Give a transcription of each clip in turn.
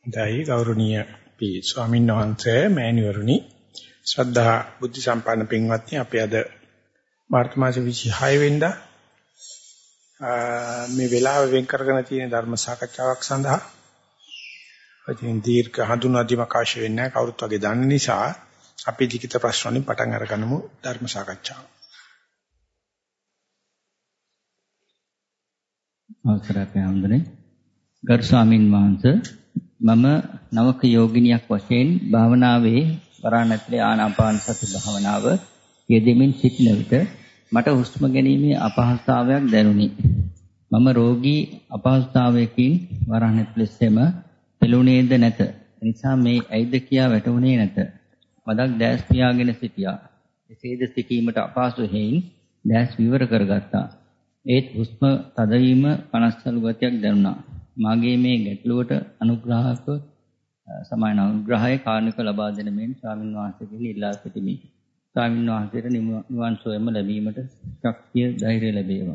දැයි ගෞරවනීය පී ස්වාමීන් වහන්සේ මෑණිවරුනි ශ්‍රද්ධා බුද්ධ සම්පන්න පින්වත්නි අපි අද මාර්තු මාසේ 26 වෙනිදා මේ වෙලාව වෙන් කරගෙන තියෙන ධර්ම සාකච්ඡාවක් සඳහා ඉතින් දීර්ඝ හඳුනා දීමක් අවශ්‍ය වෙන්නේ නැහැ කවුරුත් වගේ දන්න නිසා අපි ලිඛිත ප්‍රශ්න වලින් පටන් අරගන්නමු ධර්ම සාකච්ඡාව. අවසරයි හඳුනේ ගරු ස්වාමින් වහන්සේ මම නවක යෝගිනියක් වශයෙන් භාවනාවේ වරණ ඇතුලේ ආනාපාන සති භාවනාව යෙදෙමින් සිටින විට මට හුස්ම ගැනීමේ අපහසුතාවයක් දැනුනි. මම රෝගී අපහසුතාවයකින් වරණ ඇතුලේසෙම පෙළුණේද නැත. එනිසා මේ ඇයිද කියා වැටහුණේ නැත. මදක් දැස් පියාගෙන සිටියා. එසේද සිටීමට අපහසු හේයින් දැස් විවර කරගත්තා. ඒත් හුස්ම තදවීම කනස්සලු ගතියක් දැනුණා. මාගේ මේ ගැටලුවට අනුග්‍රහක සමාන අනුග්‍රහය කාරණක ලබා දෙන මෙන් ස්වාමීන් වහන්සේගෙන් ඉල්ලා සිටිමි. ස්වාමීන් වහන්සේට නිවන් සොයම ලැබීමට ශක්තිය ධෛර්යය ලැබේවා.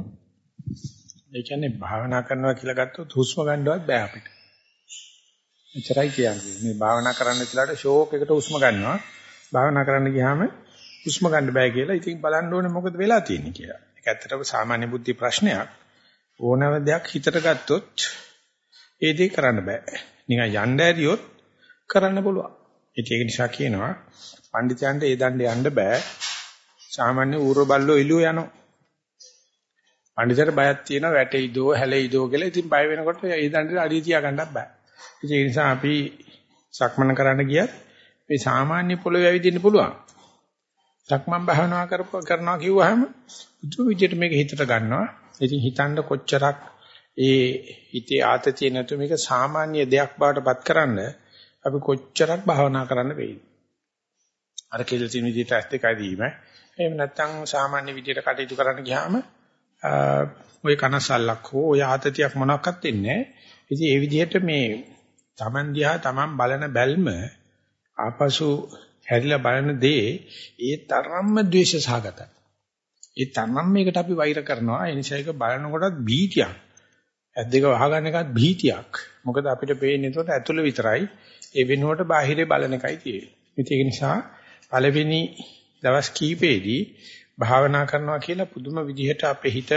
ඒ කියන්නේ භාවනා කරනවා කියලා ගත්තොත් හුස්ම ගන්නවත් බෑ අපිට. එච්චරයි කියන්නේ. මේ භාවනා කරන්න කියලාට ෂෝක් එකට හුස්ම ගන්නවා. භාවනා කරන්න ගියාම හුස්ම ගන්න බෑ කියලා. ඉතින් බලන්න ඕනේ මොකද වෙලා තියෙන්නේ කියලා. ඒක ඇත්තටම සාමාන්‍ය බුද්ධි ප්‍රශ්නයක්. ඕනම දෙයක් හිතට ගත්තොත් ඒ දේ කරන්න බෑ. නිකන් යන්න ඇරියොත් කරන්න පුළුවන්. ඒක නිසා කියනවා පඬිතුයන්ට ඒ දණ්ඩේ යන්න බෑ. සාමාන්‍ය ඌර බල්ලෝ ඉලුව යනවා. පඬිතුයට බයක් තියෙනවා වැටෙයිදෝ හැලෙයිදෝ කියලා. ඉතින් බය වෙනකොට ඒ දණ්ඩේ අඩිය තියා ගන්නත් බෑ. ඒ නිසා අපි සක්මන කරන්න ගියත් මේ සාමාන්‍ය පොළොවේ ඇවිදින්න පුළුවන්. සක්මන් භාවනා කරනවා කිව්වහම බුදු විදියට මේක හිතට ගන්නවා. ඉතින් හිතන්න කොච්චරක් ඒ හිතේ ආතතිය නැතු මේක සාමාන්‍ය දෙයක් බවට පත් කරන්න අපි කොච්චරක් භාවනා කරන්න වෙයිද? අර කියලා තියෙන විදිහට ඇස් දෙකයි දීම. එහෙම නැත්නම් සාමාන්‍ය විදිහට කටයුතු කරන්න ගියාම ඔය කනසල්ලක් හෝ ඔය ආතතියක් මොනක්වත් වෙන්නේ නැහැ. ඉතින් ඒ විදිහට මේ Taman දිහා Taman බලන බැල්ම ආපසු හැරිලා බලන දේ ඒ තරම්ම ද්වේෂ සහගතයි. ඒ තරම් මේකට අපි වෛර කරනවා. ඒ නිසා ඒක බලනකොටත් භීතියක්. ඇස් දෙක වහගන්න එකත් භීතියක්. මොකද අපිට පේන්නේ ඒකට ඇතුළ විතරයි. ඒ වෙනුවට බාහිරේ බලන එකයි තියෙන්නේ. ඒක නිසා පළවෙනි දවස් කීපෙදී භාවනා කරනවා කියලා පුදුම විදිහට අපේ හිත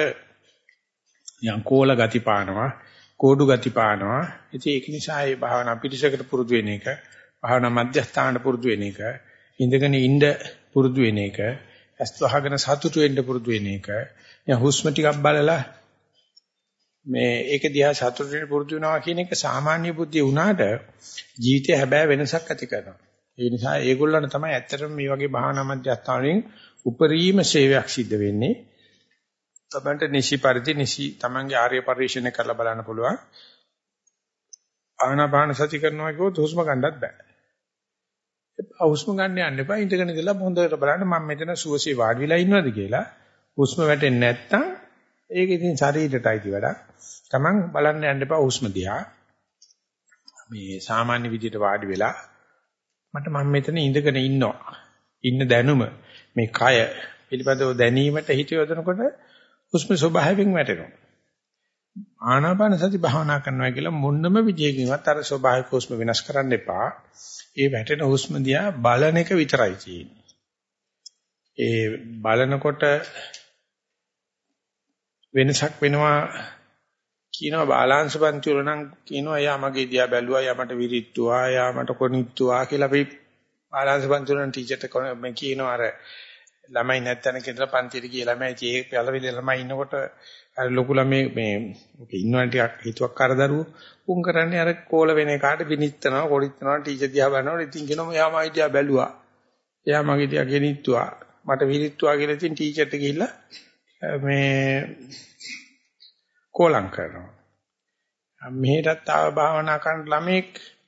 යංකෝල ගති පානවා, කෝඩු ගති පානවා. ඉතින් ඒක නිසා මේ භාවනා පිටිසකට පුරුදු වෙන එක, භාවනා මධ්‍යස්ථානට පුරුදු වෙන එක, ඉඳගෙන ඉන්න පුරුදු වෙන එක, ඇස් වහගෙන සතුටු වෙන්න පුරුදු වෙන එක, හුස්ම ටිකක් බලලා මේ ඒක දිහා සතුටු වෙන්න පුරුදු වෙනවා කියන එක සාමාන්‍ය බුද්ධිය වුණාට ජීවිතේ හැබෑ වෙනසක් ඇති කරනවා. ඒ නිසා ඒගොල්ලන් තමයි ඇත්තටම මේ වගේ භාවනා මධ්‍යස්ථානවලින් උපරිම සේවයක් සිද්ධ වෙන්නේ. තමන්ට නිසි පරිදි තමන්ගේ ආර්ය පරිශ්‍රණය කරලා බලන්න පුළුවන්. ආනාපාන සති කරනවා කිව්වොත් හුස්ම ගන්නත් බෑ. හුස්ම ගන්න යන්න එපා. ඉඳගෙන ඉඳලා හොඳට බලන්න මම මෙතන සුවසේ වාඩි වෙලා ඉන්නවද කියලා. හුස්ම වැටෙන්නේ නැත්තම් ඒක ඉතින් ශරීරයටයි ති වැඩක්. තමන් බලන්න යන්න එපා හුස්ම දිහා. මේ සාමාන්‍ය විදිහට වාඩි වෙලා මම මෙතන ඉඳගෙන ඉන්නවා. ඉන්න දැනුම මේ කය පිළිබඳව දැනීමට හිත යොදනකොට හුස්ම ස්වභාවයෙන් වැටෙනවා. ආනාපාන සති භාවනා කරනවා කියලා මොන්නම විදියකින්වත් අර ස්වභාවික හුස්ම වෙනස් කරන්න එපා. ඒ වැටෙන හුස්ම දිහා බලන එක විතරයි තියෙන්නේ. ඒ බලනකොට වෙනසක් වෙනවා කියනවා බාලාංශ පන්ති වල නම් කියනවා එයා මගේ දිහා බැලුවා එයා මට විරිත්තුවා එයා මට කොනිත්තුවා කියලා අපි බාලාංශ පන්ති වල ටීචර්ට මම කියනවා අර ළමයි නැත්තන කියලා පන්තියට ගිහලා ළමයි ඒ පළවෙනි ළමයි ඉන්නකොට අර ලොකු ළමයි මේ ඔක ඉන්නවනේ ටිකක් හිතුවක් කරදරුවෝ උන් කරන්නේ අර කෝල වෙන එකාට විනිත්නවා කොරිත්නවා ටීචර් දිහා බලනවා ඉතින් කියනවා එයා මගේ දිහා බැලුවා එයා මගේ දිහා ගෙනිත්තුවා මට විරිත්තුවා කියලා ඉතින් ටීචර්ට ගිහිල්ලා මේ කෝලම් කරනවා. මෙහෙටත් ආව භාවනා කරන ළමෙක්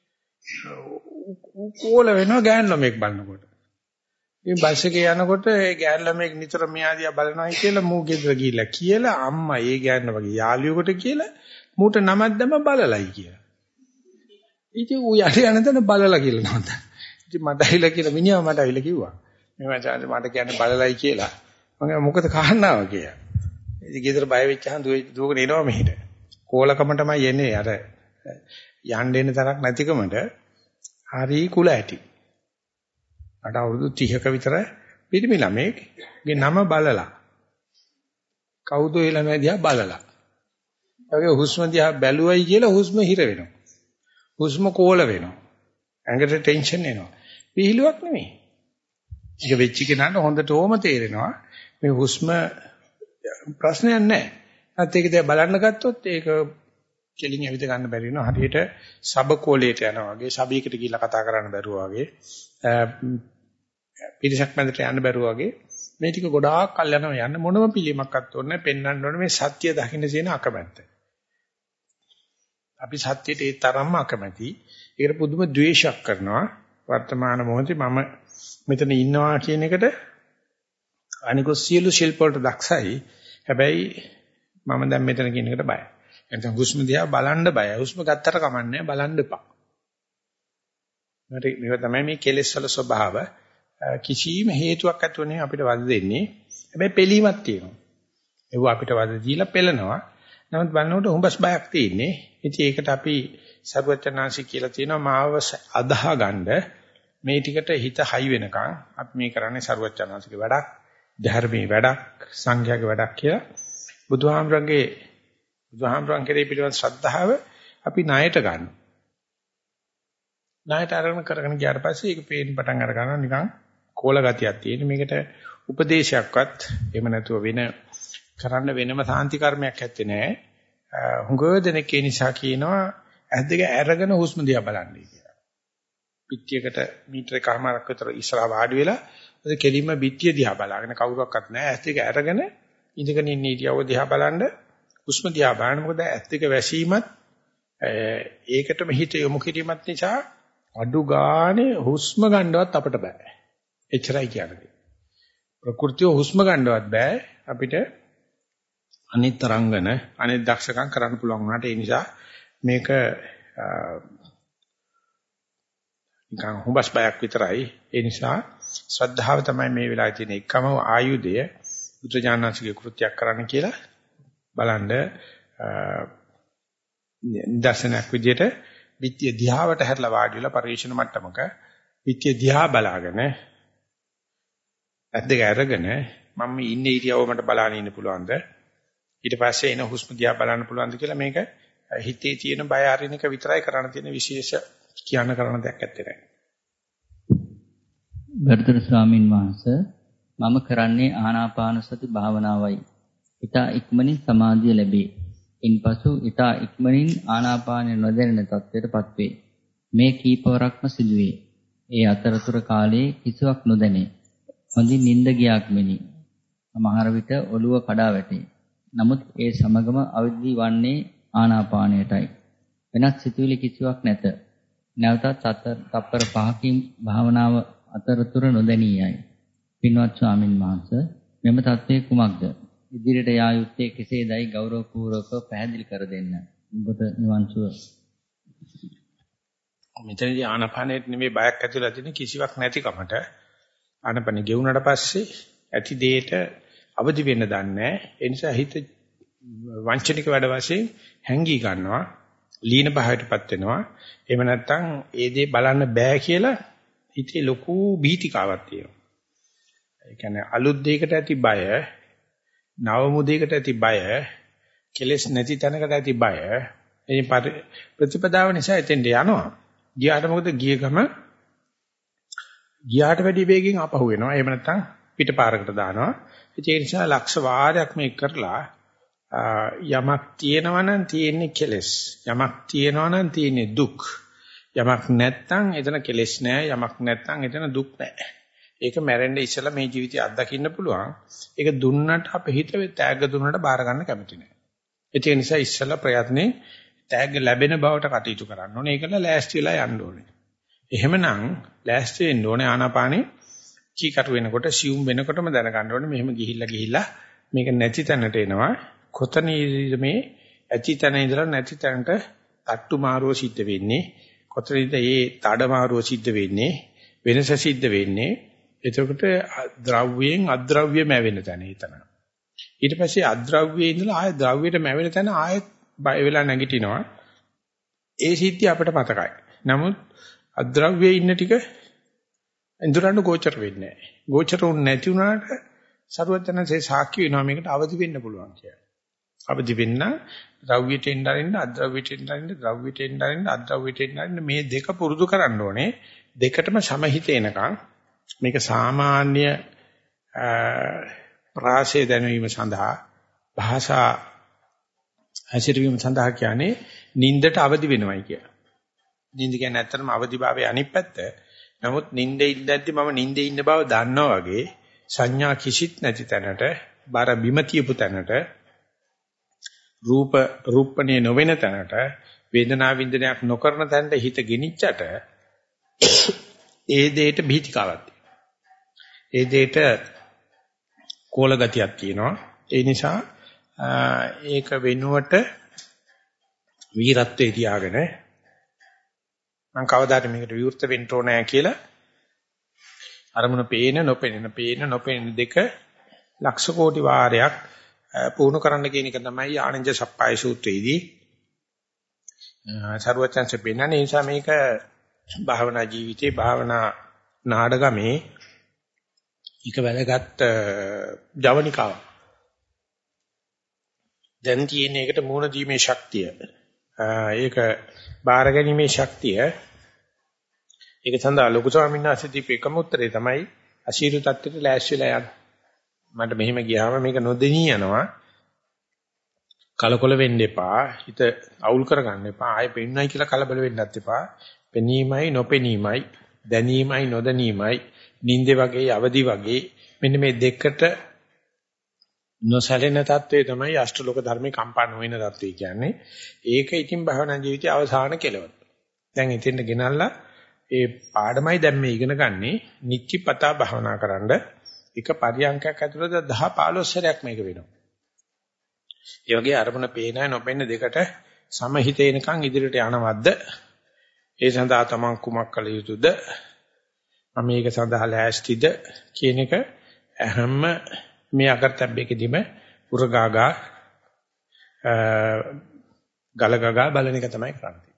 කෝල වෙනවා ගෑන් ළමෙක් බලනකොට. ඉතින් බස් එකේ යනකොට ඒ ගෑන් ළමෙක් නිතර මෙයාදියා බලනවායි කියලා මූ ගෙදර ගිහිල්ලා කියලා අම්මා ඒ ගෑන් වගේ යාළුවෙකුට කියලා මූට නමක් දැම්ම බලලයි කියලා. ඉතින් ඌ යන තැන බලලා කියලා නෝන්ද. ඉතින් මට ඇවිල්ලා කියලා මිනිහා මට ඇවිල්ලා කිව්වා. මේ මට කියන්නේ බලලයි කියලා. මම මොකද කාරණාව කියලා. ඉතින් ගෙදර බය වෙච්චහම දුවගෙන එනවා මෙහෙට. කෝලකම තමයි එන්නේ අර යන්න එන තරක් නැතිකමට හරි කුල ඇති. අට අවුරුදු 30ක විතර පිරිමි ළමෙක්ගේ නම බලලා. කවුද ඒ ළමයා දිහා බලලා. ඒගේ හුස්ම දිහා බැලුවයි කියලා හුස්ම හිර වෙනවා. හුස්ම කෝල වෙනවා. ඇඟට ටෙන්ෂන් එනවා. විහිළුවක් නෙමෙයි. ඒක වෙච්ච කෙනාට හොඳටම තේරෙනවා මේ හුස්ම ප්‍රශ්නයක් නැහැ. නැත්නම් ඒක දිහා බලන්න ගත්තොත් ඒක කෙලින් ඇවිද ගන්න බැරි වෙනවා. හරියට සබකෝලයට යනවා වගේ, සබීකට ගිහිල්ලා කතා කරන්න බැරුව වගේ, පිරිසක් මැදට යන්න බැරුව වගේ මේ ටික ගොඩාක් කල් යනවා යන්න මොනම පිළිමක්වත් ඕනේ නැහැ. පෙන්වන්න ඕනේ මේ සත්‍ය දකින්න තියෙන අකමැත්ත. අපි සත්‍යයට ඒ තරම්ම අකමැති. ඒකට පුදුම ද්වේෂයක් කරනවා. වර්තමාන මොහොතේ මම මෙතන ඉන්නවා කියන එකට අනිකෝ සියලු ශිල්ප වලට දක්ෂයි. හැබැයි මම දැන් මෙතන කියන එකට බයයි. එතන හුස්ම දිහා බලන්න බයයි. හුස්ම ගත්තට කමන්නේ බලන්න එපා. මේක තමයි මේ කෙලෙස් වල ස්වභාව. කිසිම හේතුවක් ඇතුව නෙවෙයි අපිට වද දෙන්නේ. හැබැයි පිළීමක් තියෙනවා. ඒව අපිට වද දීලා පෙළනවා. නමුත් බලනකොට හුඹස් බයක් තියෙන්නේ. ඉතින් ඒකට අපි සර්වචනාංශි කියලා තියෙනවා මාව අදාහ ගන්න මේ ටිකට හිත හයි වෙනකන් අපි මේ කරන්නේ සර්වචනාංශික වැඩක්, ධර්මී වැඩක්, සංඝයාගේ වැඩක් කියලා බුදුහාමරං කෙරේ පිළිවන් ශ්‍රද්ධාව අපි ණයට ගන්නවා. ණයට අරගෙන කරගෙන ගියාට පස්සේ ඒක පේන්න පටන් අර ගන්නවා නිකන් කෝල ගතියක් තියෙන. මේකට උපදේශයක්වත් එහෙම නැතුව වෙන කරන්න වෙනම සාන්ති කර්මයක් ඇත්තේ නැහැ. හුඟ දෙනෙක් ඒ නිසා කියනවා ඇස් දෙක අරගෙන හුස්ම දිහා බලන්නයි කියලා. පිටියකට මීටර එකමාරක් විතර ඉස්සරහා වාඩි වෙලා ඔය කෙලින්ම පිටිය දිහා බලාගෙන කවුරක්වත් නැහැ. ඇස් දෙක අරගෙන ඉඳගෙන ඉන්න ඉරියව්ව දිහා බලන්න හුස්ම දිහා බලන්න. මොකද ඇස් දෙක වැසීමත් ඒකටම හිත යොමු කිරීමත් නිසා අඩු ගානේ හුස්ම ගන්නවත් අපිට බෑ. එච්චරයි කියන්නේ. ප්‍රകൃතිය හුස්ම ගන්නවත් බෑ අපිට. අනිත් තරංගන අනිත් දක්ෂකම් කරන්න පුළුවන් වුණාට ඒ නිසා මේක නිකන් හුඹස් බයක් විතරයි. ඒ නිසා ශ්‍රද්ධාව තමයි මේ වෙලාවේ තියෙන එකම ආයුධය. බුදුජානනාංශිකේ කෘත්‍යයක් කරන්න කියලා බලන්න දර්ශනයක් විදියට විත්‍ය දිහාවට හැරලා වාඩි වෙලා පරිශන මට්ටමක විත්‍ය දිහා බලාගෙන ඇද්දක අරගෙන මම ඉන්නේ ඉරියව්ව මට බලන්න ඉන්න පුළුවන්ද ඊට පස්සේ එන හුස්ම දිහා බලන්න පුළුවන්ද කියලා මේක හිතේ තියෙන බය අරින එක විතරයි කරන්න තියෙන විශේෂ කියන්න කරන දෙයක් ඇත්තේ නැහැ. ගරුතර ස්වාමින් වහන්සේ මම කරන්නේ ආනාපාන සති භාවනාවයි. ඊට ඉක්මනින් සමාධිය ලැබේ. ඉන්පසු ඊට ඉක්මනින් ආනාපානය නොදැනෙන තත්ත්වයටපත් වේ. මේ කීපවරක්ම සිදුවේ. ඒ අතරතුර කාලයේ කිසිවක් නොදැනේ. හොඳින් නිින්ද ගියාක් මෙනි. සමහර විට ඔළුව කඩා වැටේ. නමුත් ඒ සමගම අවදි වන්නේ ආනාපානයටයි. වෙනත් සිතුවිලි කිසිවක් නැත. නැවතත් තප්පර 5කින් භාවනාව අතරතුර නොදැනියයි. පින්වත් ස්වාමින් වහන්සේ මෙම தත්ත්වයේ කුමක්ද? ඉදිරියට යා යුත්තේ කෙසේදයි ගෞරවපූර්වකව පැහැදිලි කර දෙන්න. ඔබට නිවන් සුව. මෙතනදී ආනාපානෙට නෙමෙයි බයක් ඇතිලා තියෙන කිසිවක් නැතිකමට ආනාපානෙ ගෙවුනට පස්සේ ඇති දෙයට අවදි වෙන්න දන්නේ නැහැ. ඒ නිසා හිත වංචනික වැඩ වශයෙන් හැංගී ගන්නවා, ලීන භාවයටපත් වෙනවා. එහෙම නැත්නම් ඒ දේ බලන්න බෑ කියලා හිතේ ලොකු බීතිකාවක් තියෙනවා. ඒ කියන්නේ අලුත් දෙයකට ඇති බය, නවමු දෙයකට ඇති බය, කෙලෙස් නැති තැනකට ඇති බය, ඒ ප්‍රතිපදාව නිසා එතෙන්ට යනවා. ගියාට මොකද ගිය ගම ගියාට වැඩි වේගෙන් ආපහු වෙනවා. එහෙම නැත්නම් පිටපාරකට දානවා. ඒ නිසා ලක්ෂ වාරයක් මේක කරලා යමක් තියෙනවා නම් තියෙන්නේ කෙලෙස්. යමක් තියෙනවා නම් තියෙන්නේ දුක්. යමක් නැත්නම් එතන කෙලෙස් නැහැ. යමක් නැත්නම් එතන දුක් නැහැ. ඒක මැරෙන්න ඉස්සලා මේ ජීවිතය අත්දකින්න පුළුවන්. ඒක දුන්නට අපේ හිත තෑග්ග දුන්නට බාර ගන්න කැමති නැහැ. ඒ නිසා ඉස්සලා ප්‍රයත්නේ තෑග්ග ලැබෙන බවට කටයුතු කරන්න ඕනේ. ඒකල ලෑස්ති වෙලා යන්න ඕනේ. එහෙමනම් ලෑස්ති වෙන්න ඕනේ ආනාපානේ චීකටු වෙනකොට සියුම් වෙනකොටම දැනගන්න ඕනේ මෙහෙම ගිහිල්ලා මේක නැති තැනට එනවා. කොතනීද මේ ඇති තැන ඉඳලා නැති තැනට තට්ටු මාරුව සිද්ධ වෙන්නේ? කොතනීද මේ තඩ මාරුව සිද්ධ වෙන්නේ? වෙනස සිද්ධ වෙන්නේ? එතකොට ද්‍රව්‍යයෙන් අද්‍රව්‍යම වෙන තැන එතන. ඊට පස්සේ අද්‍රව්‍යයේ ඉඳලා ආය ද්‍රව්‍යයට මැවෙන තැන ආයෙත් බය වෙලා නැගිටිනවා. ඒ සිද්ධිය අපිට මතකයි. නමුත් අද්‍රව්‍යයේ ඉන්න ටික ඉන්ද්‍රයන්ට ගෝචර වෙන්නේ නැහැ. ගෝචර වුනේ නැති වුණාට සරුවචනසේ සාක්ෂි වෙනවා මේකට අවදි වෙන්න පුළුවන් කියලා. අවදි වෙන්න ද්‍රව්‍යයට එන්නරින්න අද්‍රව්‍යයට එන්නරින්න ද්‍රව්‍යයට එන්නරින්න අද්‍රව්‍යයට එන්නරින්න මේ දෙක පුරුදු කරන්න ඕනේ. දෙකටම සමහිත එනකන් මේක සාමාන්‍ය ප්‍රාසය දැනවීම සඳහා භාෂා හැසිරවීම සඳහා කියන්නේ නින්දට අවදි වෙනවයි කියලා. නින්ද කියන්නේ ඇත්තටම අවදිභාවයේ අනිත් පැත්ත. නමුත් නින්දේ ඉඳද්දි මම නින්දේ ඉන්න බව දන්නවා වගේ සංඥා කිසිත් නැති තැනට බර බිම තියපු තැනට රූපණේ නොවන තැනට වේදනා වින්දනයක් නොකරන තැනට හිත ගෙනිච්චට ඒ දෙයට බීතිකාවක් තියෙනවා. ඒ දෙයට කෝල ගතියක් තියෙනවා. ඒ නිසා ඒක වෙනුවට වීරත්වයේ තියාගෙන මම කවදාද මේකට විවෘත වෙන්න ඕනෑ කියලා අරමුණ පේන නොපෙනෙන දෙක ලක්ෂ කෝටි වාරයක් පුහුණු කරන්න කියන එක තමයි ආනන්ද සප්පාය සූත්‍රයේදී සර්වචන්සේ පෙන්නන නිසා මේක භාවනා ජීවිතේ භාවනා නාඩගමේ එක වැදගත් ජවනිකාවක්. දැන් තියෙන එකට මූණ දීමේ ශක්තිය ඒක බාර ගැනීමේ ශක්තිය ඒක සඳහා ලොකු ස්වාමීන් වහන්සේ දීපු එකම උත්තරේ තමයි අශීරු තත්ත්වයට ලෑස්තිලා යන්න. මට මෙහෙම ගියාම මේක නොදෙනී යනවා. කලකොල වෙන්න එපා. හිත අවුල් කරගන්න එපා. ආයෙ පෙන්නයි කියලා කලබල වෙන්නත් එපා. පෙනීමයි නොපෙනීමයි දැනීමයි නොදැනීමයි නින්දේ වගේ අවදි වගේ මෙන්න මේ දෙකට නොසැලෙන தત્ත්වය තමයි අෂ්ටලෝක ධර්මේ කම්පා නොවන தત્ත්වය කියන්නේ. ඒක ඉතින් භවනා ජීවිතයේ අවසාන කෙලවර. දැන් ඉතින්ද ගෙනල්ලා ඒ පාඩමයි දැන් මේ ඉගෙන ගන්නේ නිච්චිපතා භවනා කරන්න. එක පරියන්කයක් ඇතුළත 10 15 සැරයක් මේක වෙනවා. ඒ වගේ අරමුණ පේනයි නොපෙන්න දෙකට සමහිතේනකන් ඉදිරියට යනවද්ද? ඒ සඳහා තමන් කුමක් කළ යුතුද? මම මේක සඳහා ලෑස්තිද කියන එක හැම මේ අකර්තව්‍යකදීම උරගාගා ගලගගා බලන එක තමයි කරන්නේ.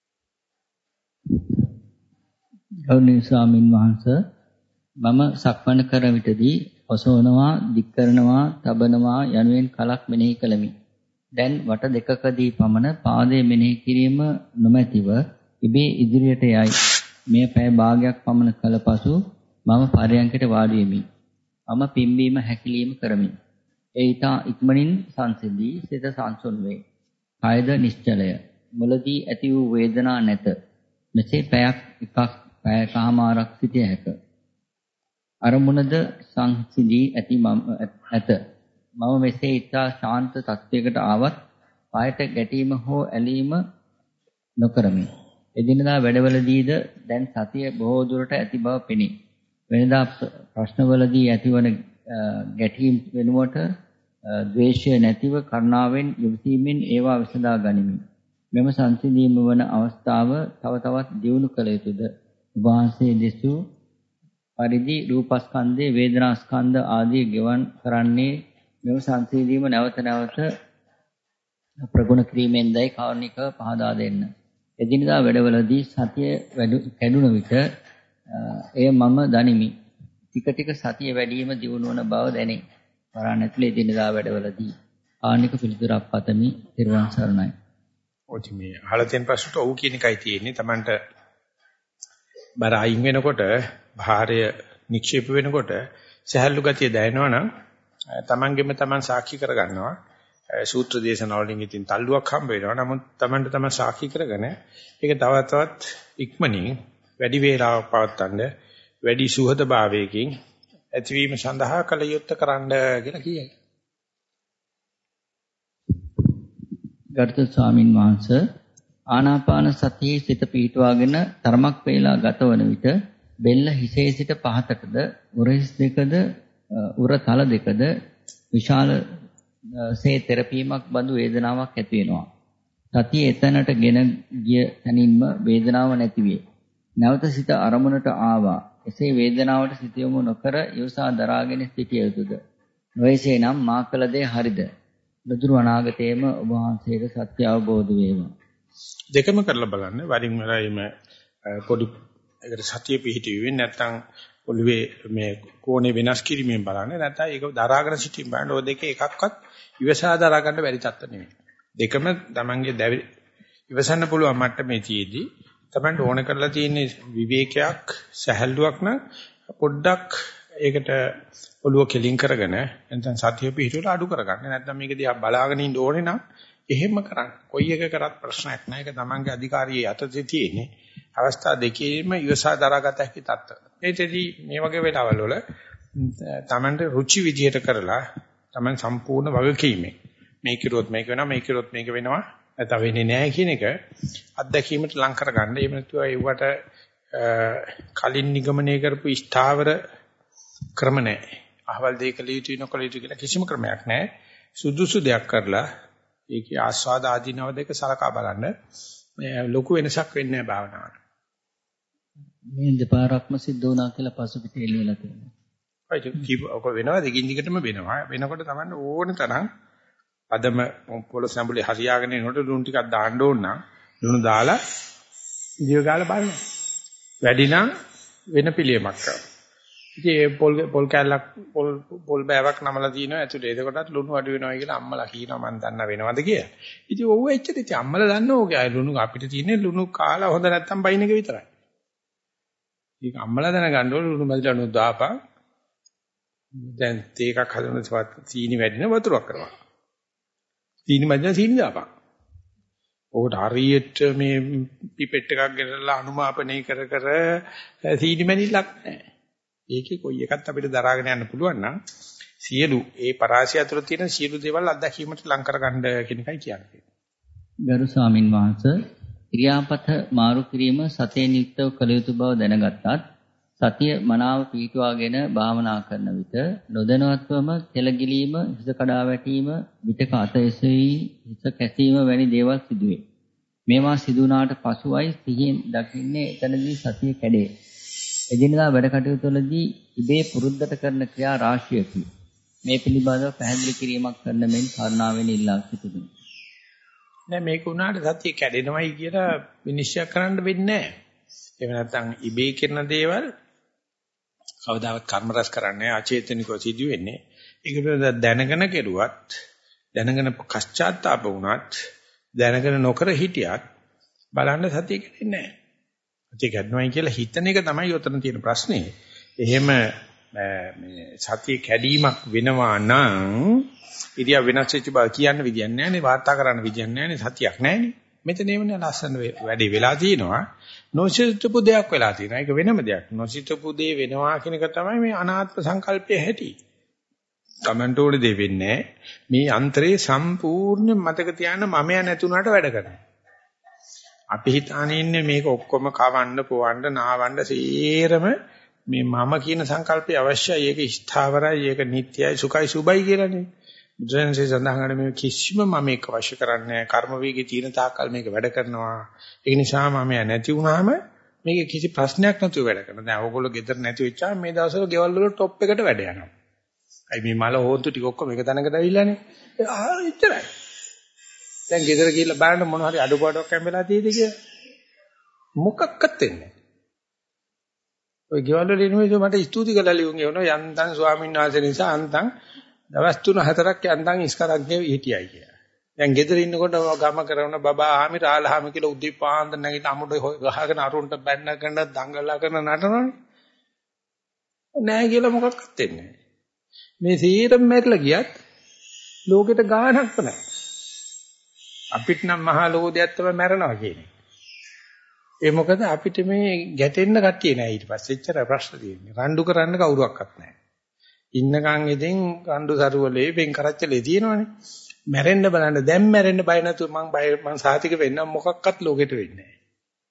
ගෞරවනීය ස්වාමින් වහන්සේ මම සක්මන කර විටදී ඔසවනවා, දික් කරනවා, තබනවා යනුවෙන් කලක් මෙනෙහි කළමි. දැන් වට දෙකකදී පමණ පාදයේ මෙනෙහි කිරීම නොමැතිව ඉබේ ඉදිරියට යයි. මේ පැය භාගයක් පමණ කළ පසු මම පරයන්කට වාඩි වෙමි. මම පිම්බීම හැකිලිම කරමි. ඒ ඊට ඉක්මනින් සංසිඳී සිත සංසුන් වේ. කායද නිශ්චලය. මුලදී ඇති වූ වේදනා නැත. මෙසේ පැයකමාරක් සිටිය හැක. අරමුණද සංසිඳී ඇත. මම මෙසේ ඊට ශාන්ත තත්වයකට ආවත් පායට ගැටීම හෝ ඇලීම නොකරමි. එදිනදා වැඩවලදීද දැන් සතිය බොහෝ දුරට ඇති බව පෙනේ. වෙනදා ප්‍රශ්නවලදී ඇතිවන ගැටීම් වෙනුවට ද්වේෂය නැතිව කරුණාවෙන් යොමුීමෙන් ඒවා විසඳා ගනිමි. මෙම සංසිඳීම වන අවස්ථාව තව තවත් දියුණු කළ යුතුද? වහන්සේ දෙසූ පරිදි රූපස්කන්ධේ වේදනාස්කන්ධ ආදී ගෙවන් කරන්නේ මෙම සංසිඳීම නැවත නැවත ප්‍රගුණ කිරීමෙන්දයි කාරණික පහදා දෙන්න. එදිනදා වැඩවලදී සතිය කැඩුන විට එය මම දනිමි. ටික ටික සතිය වැඩිම දියුණු වන බව දැනේ. වරණ ඇතුලේ එදිනදා වැඩවලදී ආනික පිළිතුරක් පතමි. ත්‍රිවන් සරණයි. ඔච්ච මේ අහලා තියෙන ප්‍රශ්නට ඔව් කියන එකයි තියෙන්නේ. Tamanට බර අයින් වෙනකොට භාරය නික්ෂේප වෙනකොට සහැල්ලු ගතිය දැනෙනවා නම් Tamanගෙම Taman සාක්ෂි කරගන්නවා. සූත්‍ර දේශනාවලින් ඉතින් තල්ලුවක් හම්බ වෙනවා. නමුත් Tamanට Taman සාක්ෂි කරගෙන ඒක තවත් ඉක්මනින් වැඩි වේලාවක් පවත්වන්න වැඩි සුහදභාවයකින් ඇතිවීම සඳහා කල යුත්තේ කරන්න කියලා කියයි. ගරුතර ස්වාමින් වහන්සේ ආනාපාන සතියේ සිත පිහිටුවාගෙන තරමක් වේලා ගතවන විට බෙල්ල හිසේ සිට පහතටද උරහිස් දෙකද උරතල දෙකද විශාල සේ තෙරපීමක් බඳු වේදනාවක් ඇති වෙනවා. සතිය එතනට ගෙන ගිය තැනින්ම වේදනාව නැති වේ. නැවත සිත අරමුණට ආවා. එසේ වේදනාවට සිත යොමු නොකර යොසා දරාගෙන සිටිය යුතුද? නොයසේනම් මා කළ දේ හරිද? ලදුරු අනාගතයේම ඔබ වහන්සේට සත්‍ය අවබෝධ වේවා. දෙකම කරලා බලන්න. වරින් වර එimhe පොඩි ඒකට සතිය පිහිටුවෙන්නේ නැත්නම් ඔළුවේ මේ කෝණේ වෙනස් කිරීමෙන් බලන්නේ නැත්නම් ඒක දරාගෙන සිටීම බලන්න. ඔය දෙකේ එකක්වත් ඉවසා දරා ගන්න බැරි තත්ත්ව නෙමෙයි. දෙකම Tamange ඉවසන්න පුළුවන් මට්ටමේ තියේදී Tamanට ඕන කරලා තියෙන විවේකයක් සැහැල්ලුවක් නම් පොඩ්ඩක් ඒකට ඔළුව කෙලින් කරගෙන නැත්නම් සතිය පිහිටුවලා අඩු කරගන්න. නැත්නම් මේක දිහා බලාගෙන ඉන්න ඕනේ නම් එහෙම කරන්න. කොයි එක කරත් ප්‍රශ්නයක් නැහැ. ඒක Tamange අධිකාරියේ යටතේ තියෙන්නේ. අවස්ථා දෙකේම ඉවසා දරාගත හැකි තත්ත්ව. ඒකෙදී මේ වගේ වෙලාවල් වල Tamanට රුචි විදියට කරලා Taman සම්පූර්ණ වගකීමෙන් මේක කිරුවොත් මේක වෙනවා මේක කිරුවොත් මේක වෙනවා නැත්නම් වෙන්නේ නැහැ කියන එක අත්දැකීමට ලං කරගන්න. එහෙම නැතුව ඒවට කලින් නිගමනය කරපු ස්ථාවර ක්‍රම නැහැ. අහවල් දෙයක ලියුතු නොකල යුතු කියලා කිසිම ක්‍රමයක් නැහැ. සුදුසු දෙයක් කරලා ඒකේ ආස්වාද ආදීනව දෙක සලකා බලන්න ලොකු වෙනසක් වෙන්නේ නැහැ භාවනාවට. මේ දෙපාරක්ම සිද්ධ වුණා කියලා පසුපිට එළියලා තියෙනවා. ඔක වෙනවා දෙකින් දිගටම වෙනවා. වෙනකොට තමයි ඕන තරම් අදම පොළොස් සම්බුලේ හරියාගෙන එනකොට ලුණු ටිකක් දාන්න ඕන නම් ලුණු දාලා දිව ගාලා බලන්න. වැඩි නම් වෙන පිළියමක් කරනවා. ඉතින් පොල් කැල්ලක් පොල් බෑවක් නමලා දිනවා ඇතුලේ. එතකොටත් ලුණු අඩු වෙනවා කියලා අම්මලා කියනවා මම දන්න වෙනවද කියලා. ඉතින් ඔව් එච්චර ඉතින් අම්මලා දන්න ඕකයි ලුණු අපිට තියෙන්නේ ලුණු කාලා හොඳ නැත්තම් බයින් එක විතරයි. ඒක අම්මලා දැනගන්න ඕන ලුණු මැදලා නෝ දාපන්. දැන් තේ එකක් හදන සීනි වැඩි නම් වතුරක් කරනවා. සීනි මැදලා සීනි දාපන්. ඔකට හරියට මේ පිපෙට් එකක් ගෙනලා අනුමාපනය කර සීනි මැනිල්ලක් නැහැ. ඒකේ කොයි එකත් අපිට දරාගෙන යන්න පුළුවන් නම් සියලු ඒ පරාසය අතර තියෙන සියලු දේවල් අත්දැකීමට ලං කරගන්න කියන එකයි කියන්නේ. ගරු ස්වාමින් වහන්සේ ක්‍රියාපත මාරු කිරීම සතියෙන් යුක්තව කළ යුතු බව දැනගත්තත් සතිය මනාව පිහිටුවාගෙන භාවනා කරන විට නොදැනුවත්වම කෙලගිලීම, හිස කඩා වැටීම, විතක අත එසවි, හිස කැසීම වැනි දේවල් සිදුවේ. මේවා සිදු වුණාට පසුවයි සිහියෙන් දකින්නේ එතනදී සතිය කැඩේ. එදිනදා වැඩ කටයුතු වලදී ඉබේ පුරුද්දට කරන ක්‍රියා රාශියකි. මේ පිළිබඳව පැහැදිලි කිරීමක් කරන මෙන් කරුණාවෙන් ඉල්ලා සිටිනවා. නෑ මේක උනාට සතිය කැඩෙනවයි කියලා විනිශ්චය කරන්න වෙන්නේ නෑ. එහෙම නැත්නම් ඉබේ කරන දේවල් කවදාවත් කර්ම රැස් කරන්නේ අචේතනිකව සිදු වෙන්නේ. ඒක පිළිබඳව දැනගෙන කෙරුවත් දැනගෙන පශ්චාත්තාප වුණත් දැනගෙන නොකර හිටියත් බලන්න සතිය කැඩෙන්නේ නෑ. සතිය කැඩනවයි කියලා හිතන එක තමයි උතන තියෙන ප්‍රශ්නේ. එහෙම මේ සතිය කැඩීමක් වෙනවා නම් ඉතියා වෙනස් වෙච්ච බව කියන්න විදියක් නැහැ නේ වාර්තා කරන්න විදියක් නැහැ නේ සතියක් නැහැ නේ මෙතන එවනේ ලස්සන වැඩේ වෙලා තිනවා නොසිතපු දෙයක් වෙලා තිනවා ඒක වෙනම දෙයක් නොසිතපු දේ වෙනවා කියන එක තමයි මේ අනාත්ම සංකල්පයේ ඇති කමෙන්ටෝඩේ දෙ වෙන්නේ මේ අන්තරේ සම්පූර්ණ මතක තියාගන්න මමයා නැතුණාට වැඩ කරනවා අපි හිතානේ ඉන්නේ මේක ඔක්කොම කවන්න පොවන්න නාවන්න සීරම මේ මම කියන සංකල්පය අවශ්‍යයි ඒක ස්ථාවරයි ඒක නිට්ටයයි සුඛයි සුබයි කියලානේ බුදුන්සේ සඳහන් කරන මේ කිසිම මම ඒක අවශ්‍ය කරන්නේ නැහැ කර්ම වේගයේ තියෙන තාක්කල් මේක වැඩ කරනවා ඒ නිසා මම නැති වුනහම මේක කිසි ප්‍රශ්නයක් නැතුව වැඩ කරනවා දැන් ඕගොල්ලෝ ගෙදර නැති වෙච්චාම මේ දවස්වල ගෙවල් වල টොප් එකට වැඩ යනවා අයි මේ මල හොන්තු ටික ඔක්කොම එක තැනකට ඇවිල්ලානේ එච්චරයි දැන් ගෙදර ගිහිල්ලා බලන්න මොන හරි අඩුපාඩුවක් හම්බෙලා තියෙද කියලා මොකක්වත් වෙන්නේ ඔය ගෙවල් වල ඉන්නේ මට ස්තුති කළා ලියුම් එවනවා යන්තම් ස්වාමීන් වහන්සේ නිසා අන්තම් දවස් 3-4ක් යන්තම් ඉස්කරක් ගෙවි හිටියයි කියලා. දැන් ගෙදර ඉන්නකොට ගම කරන බබා ආමි රාලහාමි කියලා උදේ පාන්දර නැගිට අමුඩ ගහගෙන අරුන්ට බැන්න කරන දඟලලා කරන නටනවනේ. නෑ කියලා මොකක්වත් වෙන්නේ නෑ. මේ සීරම් මැරිලා ගියත් ලෝකෙට ගාණක් නැහැ. අපිට නම් මහා ලෝකයක් තමයි මැරෙනවා කියන්නේ. ඒ මොකද අපිට මේ ගැටෙන්න කට්ටිය නෑ ඊට පස්සේ එච්චර ප්‍රශ්න තියෙන්නේ. රණ්ඩු කරන්න කවුරුවක්වත් නෑ. ඉන්නකන් ඉතින් රණ්ඩු සරුවලේ වෙන් කරච්චලේ තියෙනවනේ. මැරෙන්න බලන්න දැන් මැරෙන්න බය නැතුව මං සාතික වෙන්න මොකක්වත් ලෝකෙට වෙන්නේ නෑ.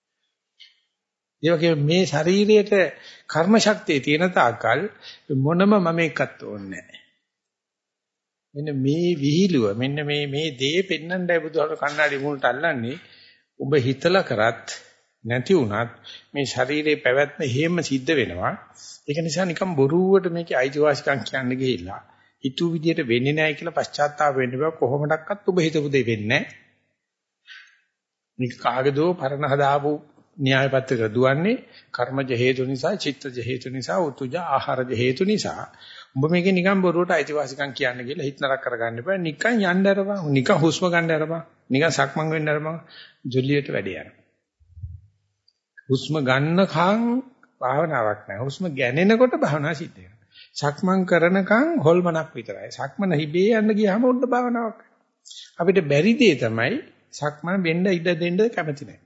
ඒ වගේ මේ ශරීරයට කර්ම ශක්තිය තියෙන තාක්කල් මොනම මම එකත් ඕනේ නෑ. මෙන්න මේ විහිළුව මෙන්න මේ දේ පෙන්වන්නයි බුදුහාර කණ්ණාඩි මුලට අල්ලන්නේ. ඔබ හිතලා කරත් නැති වුණත් මේ ශරීරේ පැවැත්ම හේම සිද්ධ වෙනවා. ඒක නිසා නිකන් බොරුවට මේකේ අයිතිවාසිකම් කියන්න ගිහිල්ලා හිතුව විදියට වෙන්නේ නැහැ කියලා පශ්චාත්තාප වෙන්න බෑ කොහොමඩක්වත් ඔබ හිතපු දෙයක් වෙන්නේ නැහැ. මේක කාගේදෝ පරණ හදාපු න්‍යාය පත්‍රයක දුවන්නේ කර්මජ හේතු නිසා, චිත්තජ හේතු නිසා, උතුජ ආහාරජ හේතු නිසා. උඹ මේකේ නිකන් බොරුවට අයිතිවාසිකම් කියන්න කියලා හිත නරක කරගන්න එපා. නිකන් යන්න අරපන්. නිකන් හුස්ම ගන්න අරපන්. නිකන් සක්මන් වෙන්න අරපන්. ජොලියට වැඩේ යනවා. හුස්ම ගන්නකම් භාවනාවක් නැහැ. හුස්ම ගැනෙනකොට භාවනාව සිද්ධ වෙනවා. සක්මන් කරනකම් හොල්මනක් විතරයි. සක්මන හිබේ යන්න ගියාම උඩ භාවනාවක්. අපිට බැරි දේ තමයි සක්මන් වෙන්න ඉඩ දෙන්න කැමති නැහැ.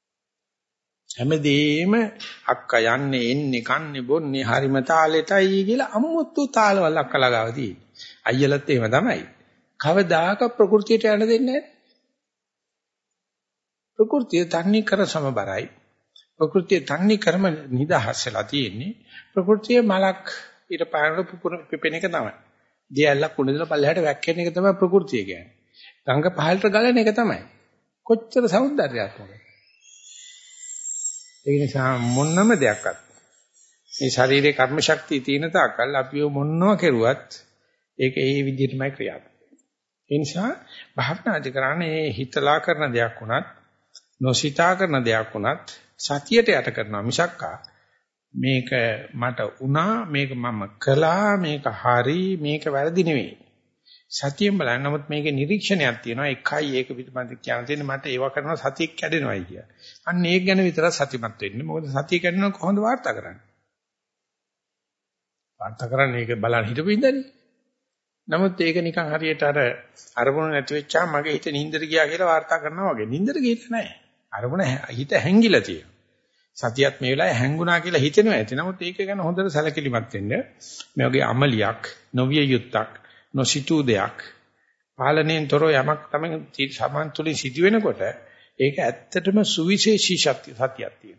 හැමදේම අක්කා යන්නේ එන්නේ කන්නේ බොන්නේ හරිම තාලෙටයි කියලා අම්මුතු තාලවල අක්කලා ගාව තියෙන්නේ. අයියලත් එහෙම තමයි. කවදාක ප්‍රകൃතියට යන්න දෙන්නේ නැහැ. ප්‍රകൃතිය තන්නේ කර සමබරයි. ප්‍රകൃතිය තන්නේ කරම නිදහසලා තියෙන්නේ. ප්‍රകൃතිය මලක් ඊට පාරට පිපෙන එක තමයි. දියැලක් උඩින්දලා පල්ලෙහාට වැක්කෙන එක තමයි ප්‍රകൃතිය කියන්නේ. ගංග පහළට ගලන එක තමයි. කොච්චර సౌందర్యාත්මකද. ඒ නිසා මොනම දෙයක්වත් මේ ශරීරේ කර්ම ශක්තිය තියෙන තාක්කල් අපි මොනවා කෙරුවත් ඒක ඒ විදිහටමයි ක්‍රියාත්මක. ඒ නිසා භාවනාදි කරන්නේ හිතලා කරන දෙයක් වුණත් නොසිතා කරන දෙයක් වුණත් සතියට යට කරනවා මිසක්කා මේක මට උනා මේක මම කළා මේක හරි මේක වැරදි නෙවෙයි. සතියෙන් බලන්න නමුත් මේකේ නිරීක්ෂණයක් තියෙනවා එකයි ඒක පිටපන්ති කියන දෙන්නේ මට ඒව කරනවා සතිය කැඩෙනවයි කිය. අන්න ඒක ගැන විතරක් සතිමත් වෙන්න. මොකද සතිය කැඩෙනවා කොහොමද වාර්තා කරන්නේ? වාර්තා කරන්නේ ඒක බලන්න හිතපු ඉඳන්නේ. නමුත් ඒක නිකන් හරියට අර අරමුණ නැති වෙච්චාම මගේ හිත නින්දට ගියා කියලා වාර්තා කරනවා වගේ. නින්දට ගියේ නැහැ. අරමුණ හිත හැංගිලා තියෙනවා. සතියත් මේ වෙලාවේ හැංගුණා කියලා හිතෙනවා ඇති. නමුත් ඒක ගැන හොඳට සැලකිලිමත් වෙන්න. මේ වගේ අමලියක්, නොවිය යුත්තක්, නොසිතූ දෙයක්, පාලනයෙන් තොරව යමක් තමයි සමාන් තුලින් සිදු වෙනකොට ඒක ඇත්තටම සුවිශේෂී සතියක් තියෙනවා.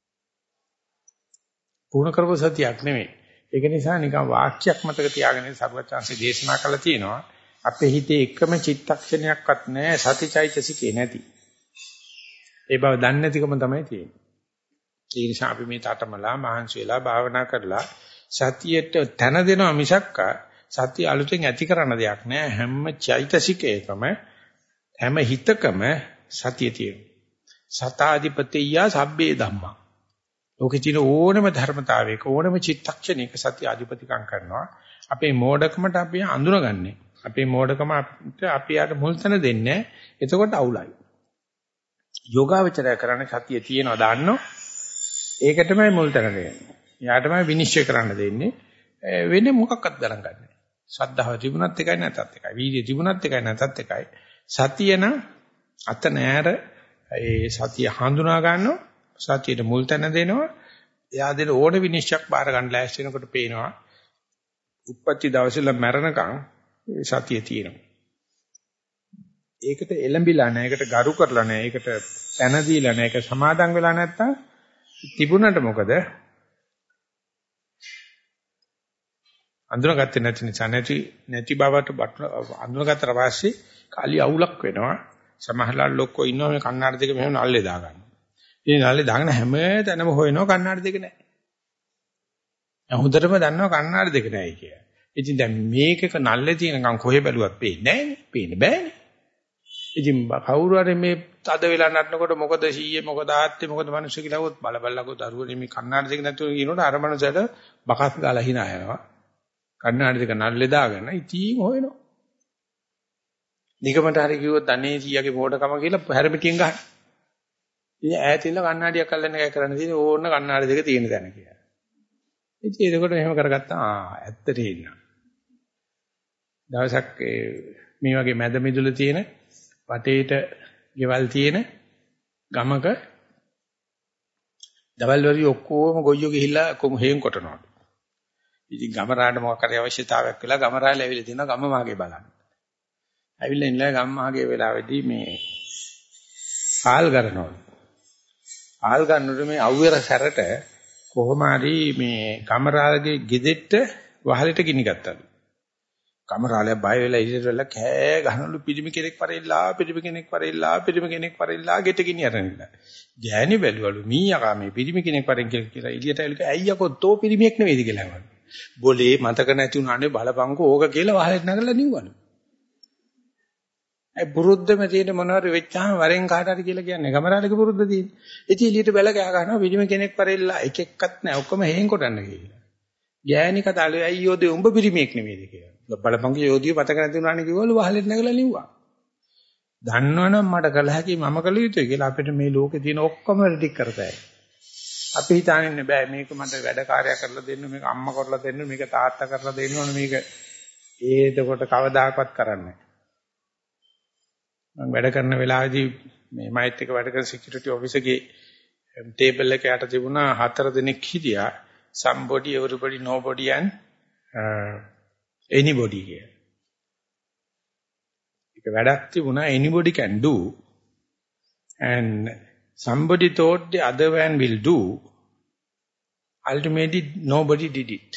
පූර්ණ කරපු සතියක් නෙමෙයි. ඒක නිසා නිකන් වාක්‍යයක් මතක තියාගෙන සර්වචාන්සේ දේශනා කළා තියෙනවා. අපේ හිතේ එකම චිත්තක්ෂණයක්වත් නැහැ සතිචෛතසිකේ නැති. ඒ බව දන්නේ නැතිකම තමයි තියෙන්නේ. ඒ නිසා අපි මේ තාඨමලා මහන්සි වෙලා භාවනා කරලා සතියට තන දෙනවා මිසක් සතිය අලුතෙන් ඇති කරන දෙයක් නෑ. හැම චෛතසිකයකම හැම හිතකම සතිය තියෙනවා. සතාධිපතිය සබ්බේ ධම්මා. ලෝකේ තියෙන ඕනම ධර්මතාවයක ඕනම චිත්තක්ෂණයක සතිය අධිපතිකම් කරනවා. අපේ මෝඩකමට අපි අඳුනගන්නේ. අපේ මෝඩකම අපි යාට මුල් තැන දෙන්නේ. එතකොට අවුලයි. යෝගාවචරය කරන්නේ සතිය තියෙනවා දාන්නෝ. ඒක තමයි මුල් තැන දෙන්නේ. යාට තමයි විනිශ්චය කරන්න දෙන්නේ. වෙන්නේ මොකක්වත් ගණන් ගන්නෑ. ශ්‍රද්ධාව තිබුණත් එකයි නැතත් එකයි. වීර්යය තිබුණත් එකයි නැතත් එකයි. සතිය නම් අත නෑර ඒ සතිය හඳුනා ගන්නවා. සතියට මුල් තැන දෙනවා. එයා දෙන ඕන විනිශ්චයක් බාර ගන්න ලෑස්ති වෙනකොට පේනවා. උප්පත්ති දවසේල මැරෙනකන් සතිය තියෙනවා. ඒකට එළඹිලා නැහැ. ඒකට ගරු කරලා නැහැ. ඒකට තැන දීලා නැහැ. ඒක සමාදම් වෙලා නැත්තම් තිබුණට මොකද? අඳුනගත්තේ නැති නිසා නැති බවට අඳුනගත්තට පස්සේ කාලි අවුලක් වෙනවා. සමහරවල් ලොක්කෝ ඉන්නවා මේ කන්නාඩි දෙක මෙහෙම නල්ලේ දාගන්න. ඉතින් නල්ලේ දාගෙන හැම තැනම හොයනවා කන්නාඩි දෙක නැහැ. දැන් හොඳටම දන්නවා කන්නාඩි දෙක නැහැ කියලා. ඉතින් දැන් මේකක නල්ලේ තියෙනකන් කොහෙ බැලුවත් පේන්නේ නැහැනේ. පේන්න බෑනේ. ඉතින් කවුරු හරි මේ තද වෙලා නටනකොට මොකද සීයේ මොකද ආත්තේ මොකද මිනිස්සු කියලා වොත් බලබල්ලකෝ දරුවනේ මේ කන්නාඩි දෙක නැතුව කියනකොට අර මනසට බකස් ගාලා hina යනවා. කන්නාඩි දෙක නල්ලේ දාගෙන ඉතින් හොයනවා. නිකමට හරි කිව්වොත් අනේ සීයාගේ මොඩකම කියලා හැරමිටියෙන් ගහන. ඉතින් ඈතින්ලා කන්නාඩියක් අල්ලන්න එකයි කරන්න තියෙන්නේ ඕන්න කන්නාඩි දෙක තියෙන තැන කියලා. ඉතින් ඒකට එහෙම කරගත්තා ඇත්තට එන්න. දවසක් මේ වගේ මැද මිදුල තියෙන වටේට ගෙවල් තියෙන ගමක දවල් වල ඔක්කොම ගොයියෝ ගිහිල්ලා කොහොම හේන් කොටනවා. ඉතින් ගමරාට මොකක් හරි අවශ්‍යතාවයක් වෙලා ගමරාල ඇවිල්ලා තියෙනවා ගම මාගේ බලන්න. ඇවිල්ලා ඉන්නලා ගම මාගේ වෙලාවේදී මේ ආල් ගන්නවලු. ආල් ගන්නකොට මේ අවුවර සැරට කොහොම හරි මේ ගමරාලගේ ගෙදෙට්ට වහලෙට ගිනි ගත්තලු. කමරාලයා බය වෙලා ඉතිරෙලා කෑ ගහනලු පිරිමි කෙනෙක් පරෙල්ලා ගෙට ගිනි අරන්ලා. ගෑණි බැලුවලු මීයකා මේ පිරිමි කෙනෙක් පරෙන් කියලා එළියට ඇවිල්ලා අයියකෝ තෝ පිරිමියෙක් නෙවෙයිද කියලා අහවලු. බොලේ මතක නැති උනානේ බලපංකෝ ඕක කියලා වහලෙට නගලා නිව්වලු. ඒ පුරුද්දම තියෙන මොනවාරි වෙච්චාම වරෙන් කාට හරි කියලා කියන්නේ ගමරාලගේ පුරුද්ද තියෙන. ඉතින් එළියට බැල ගහ ගන්නවා පිළිම කෙනෙක් පරෙල්ලා එක එක්කත් නැහැ ඔක්කොම හේන් කොටන්න කියලා. ගෑණි කතාලේ අයියෝ දෙ උඹ පිළිමේක් නෙමෙයිද කියලා. බලපංගේ යෝධිය පතක නැති උනානේ කිව්වලු වහලෙත් නැගලා ලිව්වා. දන්නවනම් මට කළ හැකි මම කළ යුතුයි කියලා අපිට මේ ලෝකේ තියෙන ඔක්කොම ටික කරතයි. අපි හිතාන්නේ බෑ මේක මට වැඩ කාර්යයක් කරලා දෙන්න මේක අම්මා කරලා දෙන්න මේක තාත්තා කරලා දෙන්න ඕනේ මේක ඒකට කවදාකවත් කරන්නේ නැහැ. මම වැඩ කරන වෙලාවේදී මේ මයිත් එක වැඩ කරන සිකියුරිටි ඔෆිසර්ගේ ටේබල් එක යට තිබුණා 4 දෙනෙක් හිටියා somebody everybody nobody and anybody කියලා. ඒක වැඩක් තිබුණා anybody can do and somebody thought the other one will do. Ultimately, nobody did it.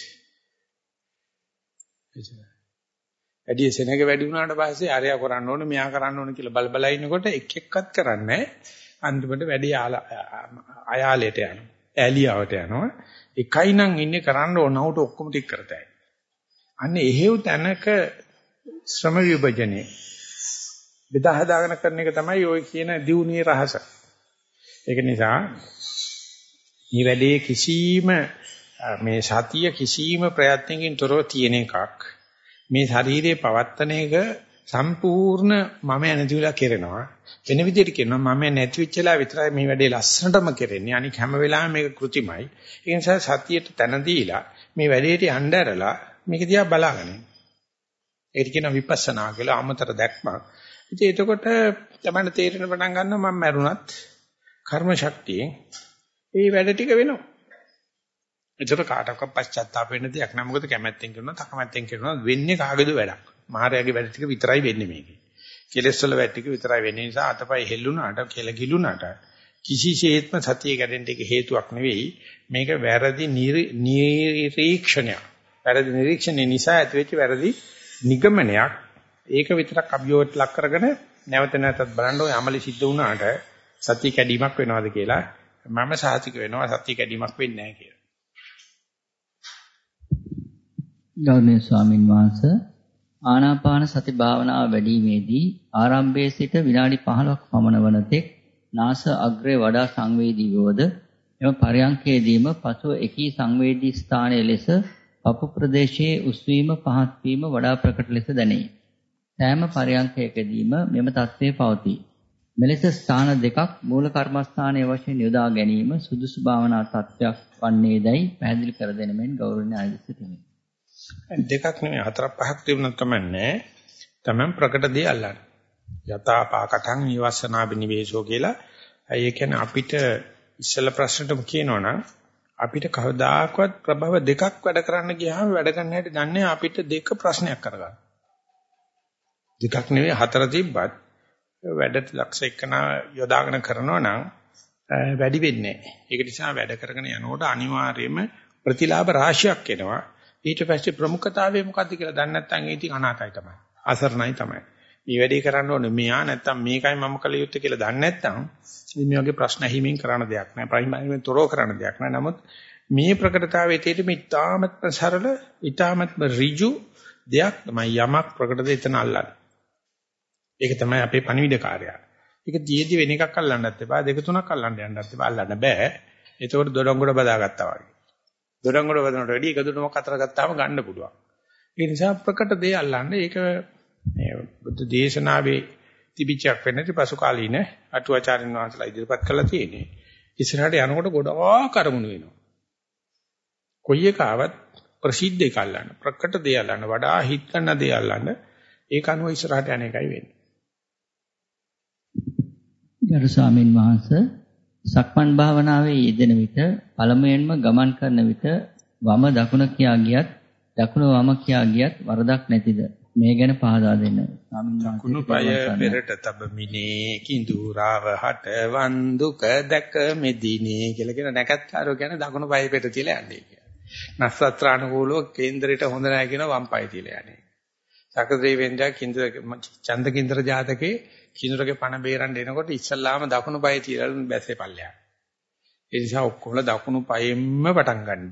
ඇදී සෙනග වැඩි වුණාට පස්සේ අරයා කරන්න ඕනේ මෙයා කරන්න ඕනේ කියලා බල ඉන්නකොට එක එක්කත් කරන්නේ අන්තිමට වැඩි අයාලයට යනවා. ඇලියාවට යනවා. එකයි නම් ඉන්නේ කරන්න ඕන උට ඔක්කොම ටික කරතයි. අන්න එහෙව් තැනක ශ්‍රම විභජනේ බෙදා හදාගෙන කරන එක තමයි ඔය කියන දියුණුවේ රහස. ඒක නිසා මේ වැඩේ කිසිම මේ සතිය කිසිම ප්‍රයත්නකින් තොරව තියෙන එකක්. මේ ශරීරයේ පවත්තන එක සම්පූර්ණ මම නැතිවලා කරනවා. වෙන විදිහට කියනවා මම නැති වෙච්ච වෙලාව විතරයි මේ වැඩේ ලස්සනටම කරන්නේ. අනික හැම වෙලාවෙම මේක કૃතිමයි. ඒ නිසා සතියට තැන දීලා මේ වැඩේට යන්න ඇරලා මේක දිහා බලාගන්න. ඒක කියන විපස්සනා කියලා අමතර දැක්මක්. ඉතින් එතකොට තමයි තේරෙන පටන් ගන්නවා මම මැරුණත් කර්ම ශක්තියෙන් ඒ වැඩ ටික වෙනවා. ඒතර කාටවත් පශ්චාත්තාප වෙන්න දෙයක් නෑ. මොකද කැමැත්තෙන් කරනවා, තකමැත්තෙන් කරනවා වෙන්නේ කාගේද වැඩක්. මහරයාගේ වැඩ ටික විතරයි වෙන්නේ මේකේ. කෙලෙස් වල වැඩ ටික විතරයි වෙන්නේ නිසා අතපය හෙල්ලුණාට, කෙල ගිලුණාට කිසිසේත්ම සතිය කැඩෙන්න එක හේතුවක් නෙවෙයි. මේක වැරදි නිරීක්ෂණය. වැරදි නිරීක්ෂණය නිසා ඇතිවෙච්ච වැරදි නිගමනයක්. ඒක විතරක් අභියෝගයට ලක් කරගෙන නැවත නැවතත් බලන්න ඕනේ අමලි සිද්ධ වුණාට සතිය කැඩීමක් වෙනවද කියලා මම සාහිතික වෙනවා සතිය කැඩීමක් වෙන්නේ නැහැ කියලා. ගෞරවනීය ස්වාමින් වහන්සේ ආනාපාන සති භාවනාව වැඩිීමේදී ආරම්භයේ සිට විනාඩි 15ක් පමණ වන තෙක් නාස අග්‍රේ වඩා සංවේදී වූද එම පරයන්කේදීම පසුව එකී සංවේදී ස්ථානයේ ලෙස පපු ප්‍රදේශයේ උස්වීම පහත් වීම වඩා ප්‍රකට ලෙස දැනේ. සෑම පරයන්කයකදීම මෙම තත්ත්වය පවතී. මෙලෙස ස්ථාන දෙකක් මූල කර්මස්ථානයේ වශයෙන් යොදා ගැනීම සුදුසු භාවනා තත්ත්වයක් වන්නේදයි පැහැදිලි කර දෙන මෙන් ගෞරවණීය ආයුෂ සිටිනේ. දෙකක් නෙමෙයි 4-5ක් තිබුණා තමයි තමන් ප්‍රකට දේ අල්ලන්නේ. යථා පාකටං නිවස්සනා බිනිවේෂෝ කියලා. ඒ කියන්නේ අපිට ඉස්සෙල්ලා ප්‍රශ්නටම කියනවනම් අපිට කවදාකවත් ප්‍රභව දෙකක් වැඩ කරන්න ගියාම වැඩ කරන්න හැටි දන්නේ අපිට දෙක ප්‍රශ්නයක් කරගන්න. දෙකක් නෙවෙයි 4 තිබ්බත් වැඩට ලක්ෂ එකන යොදාගෙන කරනවා නම් වැඩි වෙන්නේ නැහැ. ඒක නිසා වැඩ කරගෙන යනකොට අනිවාර්යයෙන්ම ප්‍රතිලාභ රාශියක් එනවා. ඊට පස්සේ ප්‍රමුඛතාවය මොකද්ද කියලා දන්නේ නැත්නම් ඒ ඉතින් අනාතයි තමයි. අසරණයි තමයි. මේ වැඩේ කරන්න ඕනේ මෙයා නැත්නම් මේකයි මම කළ යුත්තේ කියලා දන්නේ නැත්නම් මේ වගේ ප්‍රශ්න ඇහිමින් කරන්න දෙයක් නැහැ. ප්‍රයිමරියෙන් තොරව කරන්න දෙයක් නැහැ. නමුත් මේ ප්‍රකටතාවයේ තියෙන මේ ඊටාමත්ම සරල, ඊටාමත්ම ඍජු දෙයක් තමයි යමක් ප්‍රකටද එතන අල්ලන්නේ. ඒක තමයි අපේ පණිවිඩ කාර්යය. ඒක දියේදී වෙන එකක් අල්ලන්නත් එපා, දෙක තුනක් අල්ලන්න යන්නත් එපා, අල්ලන්න බෑ. ඒකෝට දොඩංගොඩ බදාගත්තා වගේ. දොඩංගොඩ බදනට වැඩි එක දුනමක් අතර ගත්තාම ගන්න පුළුවන්. ඒ නිසා ප්‍රකට දේ අල්ලන්න ඒක මේ බුද්ධ දේශනාවේ තිබිච්චක් වෙන්නේ පසු කාලීන අටුවාචාරින් වහන්සේලා ඉදිරිපත් කළා තියෙන්නේ. ඉස්සරහට යනකොට ගොඩාක් අරමුණු වෙනවා. කොයි එකාවත් ප්‍රසිද්ධ එක අල්ලන්න, ප්‍රකට දේ අල්ලන්න, වඩා හිත් ගන්න දේ අල්ලන්න ඒක අනුව ඉස්සරහට යන එකයි වෙන්නේ. ගරු ස්වාමින් වහන්සේ සක්මන් භාවනාවේ යෙදෙන විට පළමුවෙන්ම ගමන් කරන විට වම දකුණ කියා ගියත් දකුණ වම කියා ගියත් වරදක් නැතිද? මේ ගැන පහදා දෙන්න. ස්වාමින් වහන්සේ දකුණු පාය පෙරට තබමිනේ කිඳුරාව හට වන්දුක දැක මෙදිනේ කියලා කියන නැකත්තරෝ කියන්නේ දකුණු පාය පෙරට තියලා යන්නේ කියලා. නස්සත්‍රානුකූලව කේන්දරයට හොඳ නැහැ කියන වම් පාය තියලා යන්නේ. සකදේවෙන්දා කිඳුර චන්ද කිඳුර ජාතකේ කිඳුරගේ පණ බේරන්න එනකොට ඉස්සල්ලාම දකුණු පාය තියලා බැස්සේ පල්ලයක්. ඒ නිසා ඔක්කොම දකුණු පායෙන්ම පටන් ගන්නද.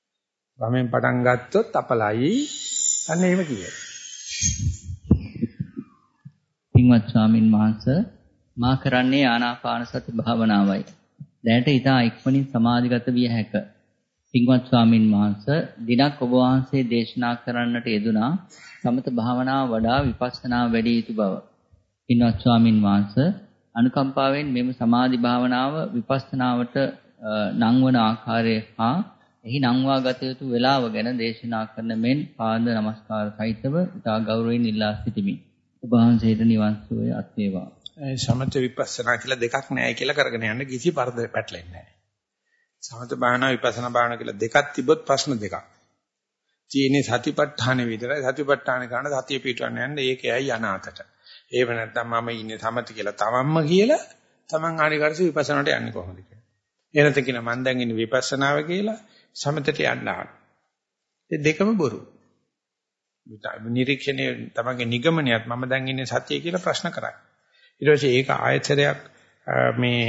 වමෙන් පටන් ගත්තොත් අපලයි. අන්න එහෙම කියයි. පින්වත් ස්වාමින් වහන්සේ මා කරන්නේ ආනාපාන සති භාවනාවයි. දැනට ඊට ඉක්මනින් සමාධිගත විය හැක. පින්වත් ස්වාමින් වහන්සේ දිනක් ඔබ වහන්සේ දේශනා කරන්නට යෙදුනා සමත භාවනාව වඩා විපස්සනා වැඩි යුතු බව. පින්වත් ස්වාමින් වහන්සේ අනුකම්පාවෙන් මෙම සමාධි භාවනාව විපස්සනාවට නංවන ආකාරය හා එහි නංවා ගත යුතු වේලාව ගැන දේශනා කරන මෙන් පාද නමස්කාර සහිතව ඉතා ගෞරවයෙන් ඉල්ලා සිටිමි. ඔබ වහන්සේට නිවන් සුවය අත් වේවා. සමථ විපස්සනා කියලා දෙකක් නැහැ කියලා කරගෙන යන්න කිසි පරදයක් පැටලෙන්නේ නැහැ. සමථ භාවනා විපස්සනා භාවනා කියලා දෙකක් තිබොත් ප්‍රශ්න දෙකක්. තියෙන්නේ සතිපට්ඨාන විතරයි. සතිපට්ඨාන කරන සතිය පිටවන්න යන්නේ ඒකයි අනාතට. ඒව නැත්නම් මම ඉන්නේ සමථ කියලා තමන්ම කියලා තමන් ආනිකරස විපස්සනාට යන්නේ කොහොමද කියලා. එනත කියන මම දැන් ඉන්නේ විපස්සනාව කියලා සමථට යන්න ආන. ඒ දෙකම බොරු. නිරීක්ෂණයේ තමන්ගේ නිගමනයත් මම දැන් ඉන්නේ සතිය කියලා ප්‍රශ්න කරා. ඊට පස්සේ ඒක ආයතනයක් මේ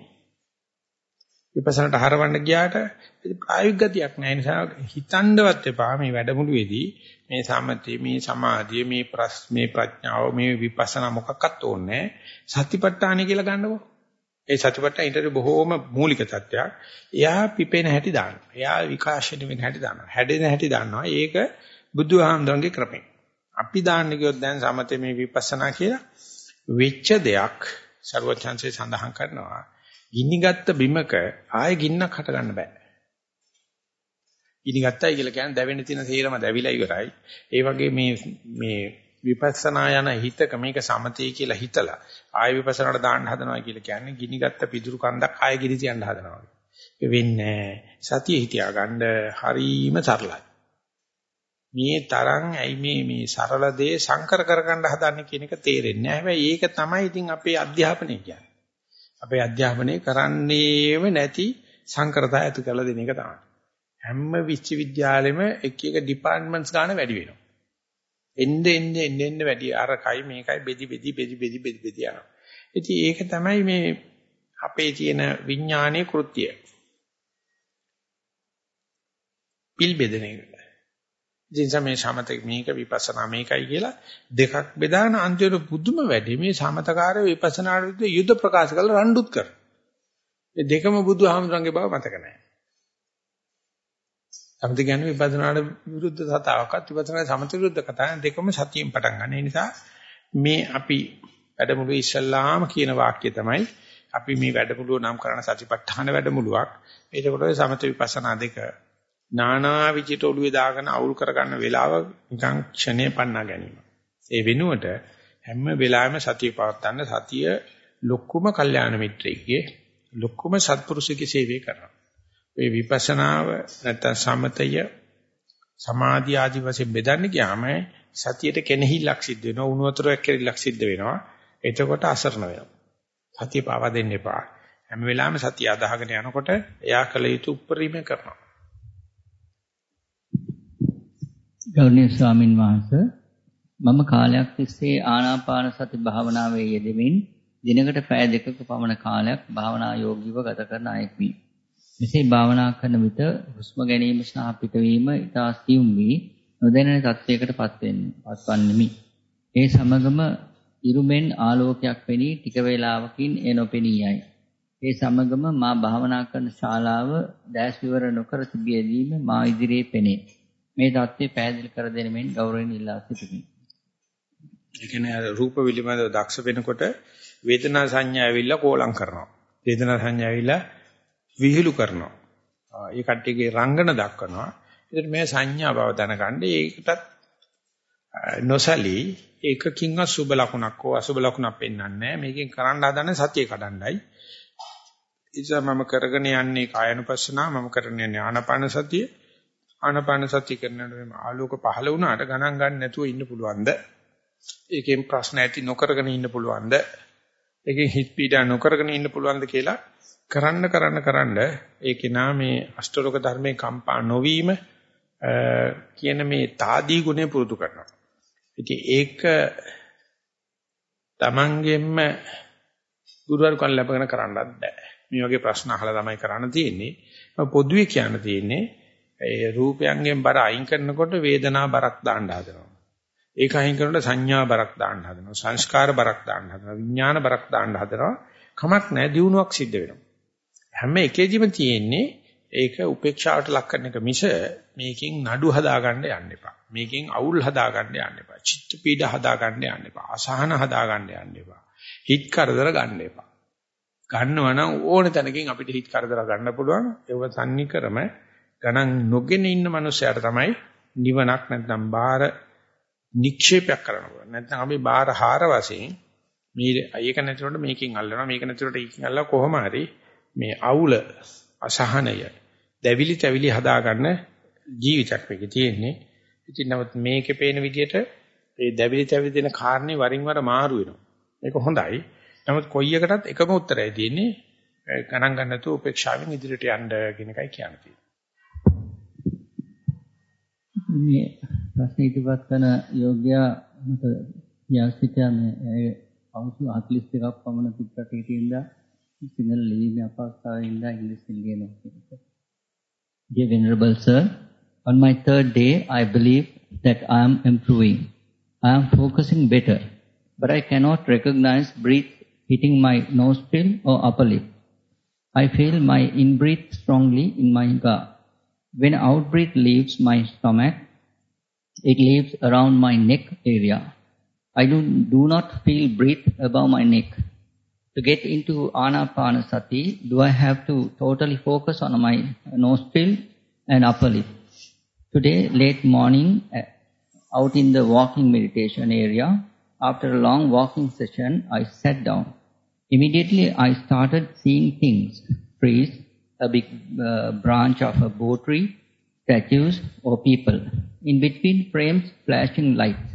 විපස්සනාට හරවන්න ගියාට ප්‍රායෝගික ගතියක් නැහැ. නිසා හිතන්නවත් එපා මේ වැඩමුළුවේදී මේ සමථය, මේ සමාධිය, මේ ප්‍රඥාව, මේ විපස්සනා මොකක්වත් ඕනේ නැහැ. සතිපට්ඨාන කියලා ගන්නකො. ඒ සතිපට්ඨාන ඊටට බොහෝම මූලික තත්ත්වයක්. එයා පිපෙන හැටි දානවා. එයා විකාශන වෙන හැටි දානවා. හැදෙන හැටි දානවා. ඒක බුදුහාමුදුරන්ගේ ක්‍රමය. අපි දාන්නේ කිව්වොත් දැන් සමථය මේ විපස්සනා කියලා වෙච්ච දෙයක් සර්වඥාන්සේ සඳහන් කරනවා. ගිනිගත්ත බිමක ආයෙ ගින්නක් හට ගන්න බෑ. ගිනිගත්තයි කියලා කියන්නේ දැවෙන්න තියෙන සේරම දැවිලා ඉවරයි. ඒ වගේ මේ විපස්සනා යන හිතක මේක සමතේ කියලා හිතලා ආයෙ විපස්සනාට දාන්න හදනවා කියලා කියන්නේ ගිනිගත්ත පිදුරු කන්දක් ආයෙ ගිනි තියන්න හදනවා. ඒ වෙන්නේ සතිය හිතියා ගන්න හරීම සරලයි. මේ තරම් ඇයි මේ සරල දේ සංකර කරගන්න හදන්නේ කියන එක තේරෙන්නේ නැහැ. හැබැයි ඒක තමයි ඉතින් අපේ අධ්‍යාපනය කියන්නේ. අපේ අධ්‍යාපනය කරන්නේම නැති සංකරතා ඇති කරලා දෙන එක තමයි. හැම විශ්වවිද්‍යාලෙම එක ඩිපාර්ට්මන්ට්ස් ගන්න වැඩි වෙනවා. එන්න වැඩි අරකයි මේකයි බෙදි යනවා. ඉතින් ඒක තමයි මේ අපේ තියෙන විඥානීය කෘත්‍යය. පිල් බෙදෙන එක. ඉතින් මේ සමතේ මේක විපස්සනා මේකයි කියලා දෙකක් බෙදාන අන්තිමට පුදුම වැඩි මේ සමතකාරය විපස්සනාට විරුද්ධ යුද්ධ ප්‍රකාශ කරලා රණ්ඩුත් කර. මේ දෙකම බුදුහාමුදුරන්ගේ බව මතක නැහැ. සමත කියන්නේ විපස්සනාට විරුද්ධ කතාවක්වත් විපස්සනා සමත විරුද්ධ කතාවක් දෙකම සතියෙන් පටන් ගන්න. ඒ නිසා මේ අපි වැඩමුළුවේ ඉස්සල්ලාම කියන වාක්‍යය තමයි අපි මේ වැඩමුළුව නම් කරන සතිපට්ඨාන වැඩමුළුවක්. ඒකකොට සමත විපස්සනා දෙක නානා විචිත ඔළුවේ දාගෙන අවුල් කරගන්න වෙලාව නිකන් ක්ෂණේ පන්නා ගැනීම. ඒ වෙනුවට හැම වෙලාවෙම සතිය පවත්වන්න සතිය ලොකුම කල්යාණ මිත්‍රයෙක්ගේ ලොකුම සත්පුරුෂයෙක්ගේ සේවය කරනවා. මේ විපස්සනාව නැත්නම් සමතය සමාධිය ආදි වශයෙන් බෙදන්න ගියාම සතියට කෙනෙහිලක් සිද්ධ වෙනවා. උණු වතුරක් කෙනෙහිලක් සිද්ධ වෙනවා. එතකොට අසරණ වෙනවා. සතිය පාවා දෙන්න එපා. හැම වෙලාවෙම සතිය අදහගෙන යනකොට එයා කළ යුතු උපරිම කරනවා. ගෞරවනීය ස්වාමින් වහන්සේ මම කාලයක් තිස්සේ ආනාපාන සති භාවනාවේ යෙදෙමින් දිනකට පැය දෙකක පමණ කාලයක් භාවනා යෝගීව ගත කරන අයෙක්මි. මෙසේ භාවනා කරන විට හුස්ම ගැනීම සහ පිටවීම ඉතා සියුම් වී නොදැනෙන තත්යකට පත්වන්නෙමි. ඒ සමගම ඉරුමෙන් ආලෝකයක් පෙනී ටික වේලාවකින් එය නොපෙනී යයි. ඒ සමගම මා භාවනා කරන ශාලාව දැස් විවර නොකර තිබියදීම මා ඉදිරියේ පෙනේ. මේ தත්ත්වය පැහැදිලි කර දෙන මෙන් ගෞරවයෙන් ඉල්ලා සිටිමි. ඒ කියන්නේ රූප පිළිබඳව දක්ෂ වෙනකොට වේදනා සංඥා ඇවිල්ලා කෝලම් කරනවා. වේදනා සංඥා ඇවිල්ලා විහිළු කරනවා. ඒ කට්ටියගේ රංගන දක්වනවා. ඒකට මේ සංඥා බව දැනගන්න ඒකටත් නොසලී ඒකකින්වත් සුබ ලකුණක් හෝ අසුබ ලකුණක් පෙන්වන්නේ නැහැ. මේකෙන් කරන්න හදන්නේ සතිය කඩන්නයි. ඉතින් මම කරගෙන යන්නේ කායනුපස්සනා මම කරගෙන යන්නේ ආනාපාන සතිය. ආනාපාන සතිය කරනකොට මේ ආලෝක පහළ වුණාට ගණන් ගන්න නැතුව ඉන්න පුළුවන්ද? ඒකෙන් ප්‍රශ්න ඇති නොකරගෙන ඉන්න පුළුවන්ද? ඒකෙන් හිත පීඩා නොකරගෙන ඉන්න පුළුවන්ද කියලා කරන්න ඒකේ නාමේ අෂ්ටලෝක ධර්මයේ කම්පා නොවීම කියන මේ තාදී ගුණය පුරුදු කරනවා. ඉතින් ඒක තමන්ගෙන්ම ගුරුවරුකම් ලැබගෙන කරන්නත් බෑ. මේ වගේ ප්‍රශ්න අහලා තමයි කරන්න තියෙන්නේ. පොදුවේ කියන්න තියෙන්නේ ඒ රූපයන්ගෙන් බර අයින් කරනකොට වේදනා බරක් දාන්න හදනවා. ඒක අයින් කරනකොට සංඥා බරක් දාන්න හදනවා. සංස්කාර බරක් දාන්න හදනවා. විඥාන බරක් දාන්න හදනවා. කමක් නැහැ දියුණුවක් සිද්ධ වෙනවා. හැම එකෙදිම තියෙන්නේ ඒක උපේක්ෂාවට ලක් කරන එක මිස මේකෙන් නඩු හදාගන්න යන්න එපා. මේකෙන් අවුල් හදාගන්න යන්න එපා. චිත්ත පීඩ හදාගන්න යන්න එපා. අසහන හදාගන්න යන්න එපා. හිත කරදර ගන්න එපා. ගන්නවා නම් ඕන තැනකින් අපිට හිත කරදර ගන්න පුළුවන්. ඒව සම්නිකරම ගණන් නොගෙන ඉන්න මනුස්සයාට තමයි නිවනක් නැත්නම් බාහිර නික්ෂේපයක් කරන්න පුළුවන්. නැත්නම් අපි බාහිර හාර වශයෙන් මේ ඒක නැතිවට මේකෙන් අල්ලනවා. මේක නැතිවට ඒකෙන් අල්ලලා කොහොම හරි මේ අවුල අසහනය දැවිලි තැවිලි හදාගන්න ජීවිතයක් මේකේ තියෙන්නේ. ඉතින් නමුත් මේකේ පේන විදිහට මේ දැවිලි තැවිලි දෙන කාරණේ වරින් වර මාරු වෙනවා. මේක හොඳයි. නමුත් කොයි එකටත් එකම උත්තරය තියෙන්නේ ගණන් ගන්න නැතුව උපේක්ෂාවෙන් ඉදිරියට යන්න කියන එකයි කියන්නේ. මේ ප්‍රශ්න ඉදිරිපත් කරන යෝග්‍යයා මත යාසිතා මේ අවුරුදු 41ක් පමණ පිටරටේ තියෙනවා සිංහල ලිවීමේ අපහසුතාවයෙන් ඉංග්‍රීසි ලියනවා. Dear Venerable Sir, on my third day I believe that I am improving. I am focusing better, but I cannot recognize breath hitting my nostril or upper lip. I feel my in-breath strongly in my gut. When out-breath leaves my stomach, it leaves around my neck area. I do not feel breath above my neck. To get into Anapanasati, do I have to totally focus on my nostril and upper lip? Today, late morning, out in the walking meditation area, after a long walking session, I sat down. Immediately, I started seeing things, trees, a big branch of a bow tree, statues or people. In between frames, flashing lights.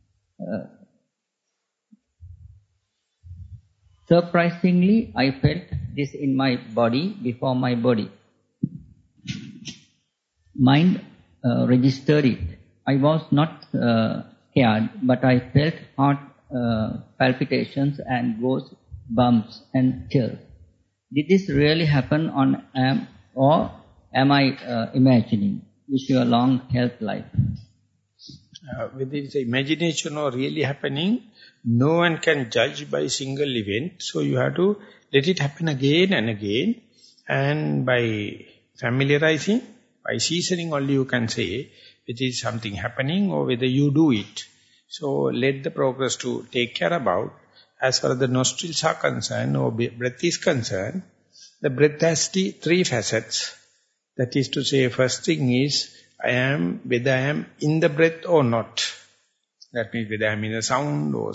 Surprisingly, I felt this in my body before my body. Mind registered it. I was not scared, but I felt heart palpitations and ghost bumps and chills. Did this really happen or am I imagining? Wish you a long health life. Whether it's imagination or really happening, no one can judge by single event. So you have to let it happen again and again. And by familiarizing, by seasoning only you can say whether it is something happening or whether you do it. So let the progress to take care about. As far as the nostrils are concerned or breath is concerned, the breath has three facets. That is to say, first thing is, whether I am in the breath or not. That means whether I am in the sound or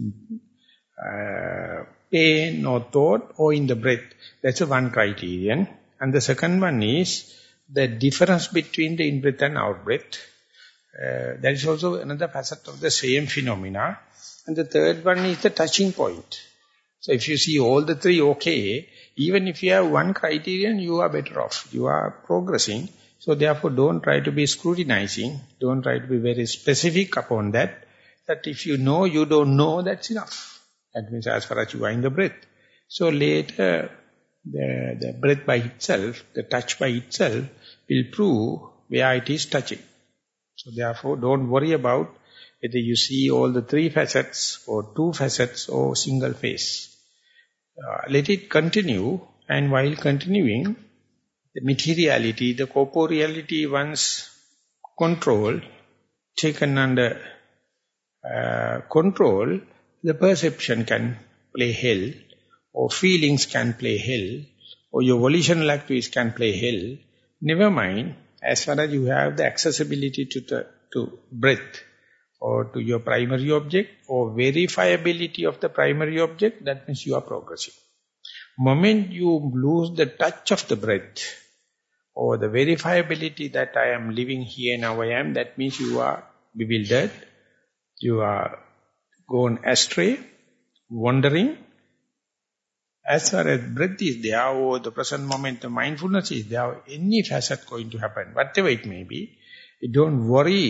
pain or thought or in the breath. That's one criterion. And the second one is the difference between the in-breath and out-breath. That is also another facet of the same phenomena. And the third one is the touching point. So if you see all the three okay, even if you have one criterion, you are better off. You are progressing. So therefore don't try to be scrutinizing. Don't try to be very specific upon that. That if you know, you don't know, that's enough. That means as far as you are in the breath. So later, the breath by itself, the touch by itself, will prove where it is touching. So therefore, don't worry about whether you see all the three facets or two facets or single face. Let it continue, and while continuing, the materiality, the corporeality once controlled, taken under control, the perception can play hell, or feelings can play hell, or your volitional activities can play hell. Never mind, as far as you have the accessibility to breath, or to your primary object, or verifiability of the primary object, that means you are progressing. Moment you lose the touch of the breath, or the verifiability that I am living here, now I am, that means you are bewildered, you are gone astray, wandering. As far as breath is there, or the present moment, the mindfulness is there, any facet going to happen, whatever it may be, don't worry,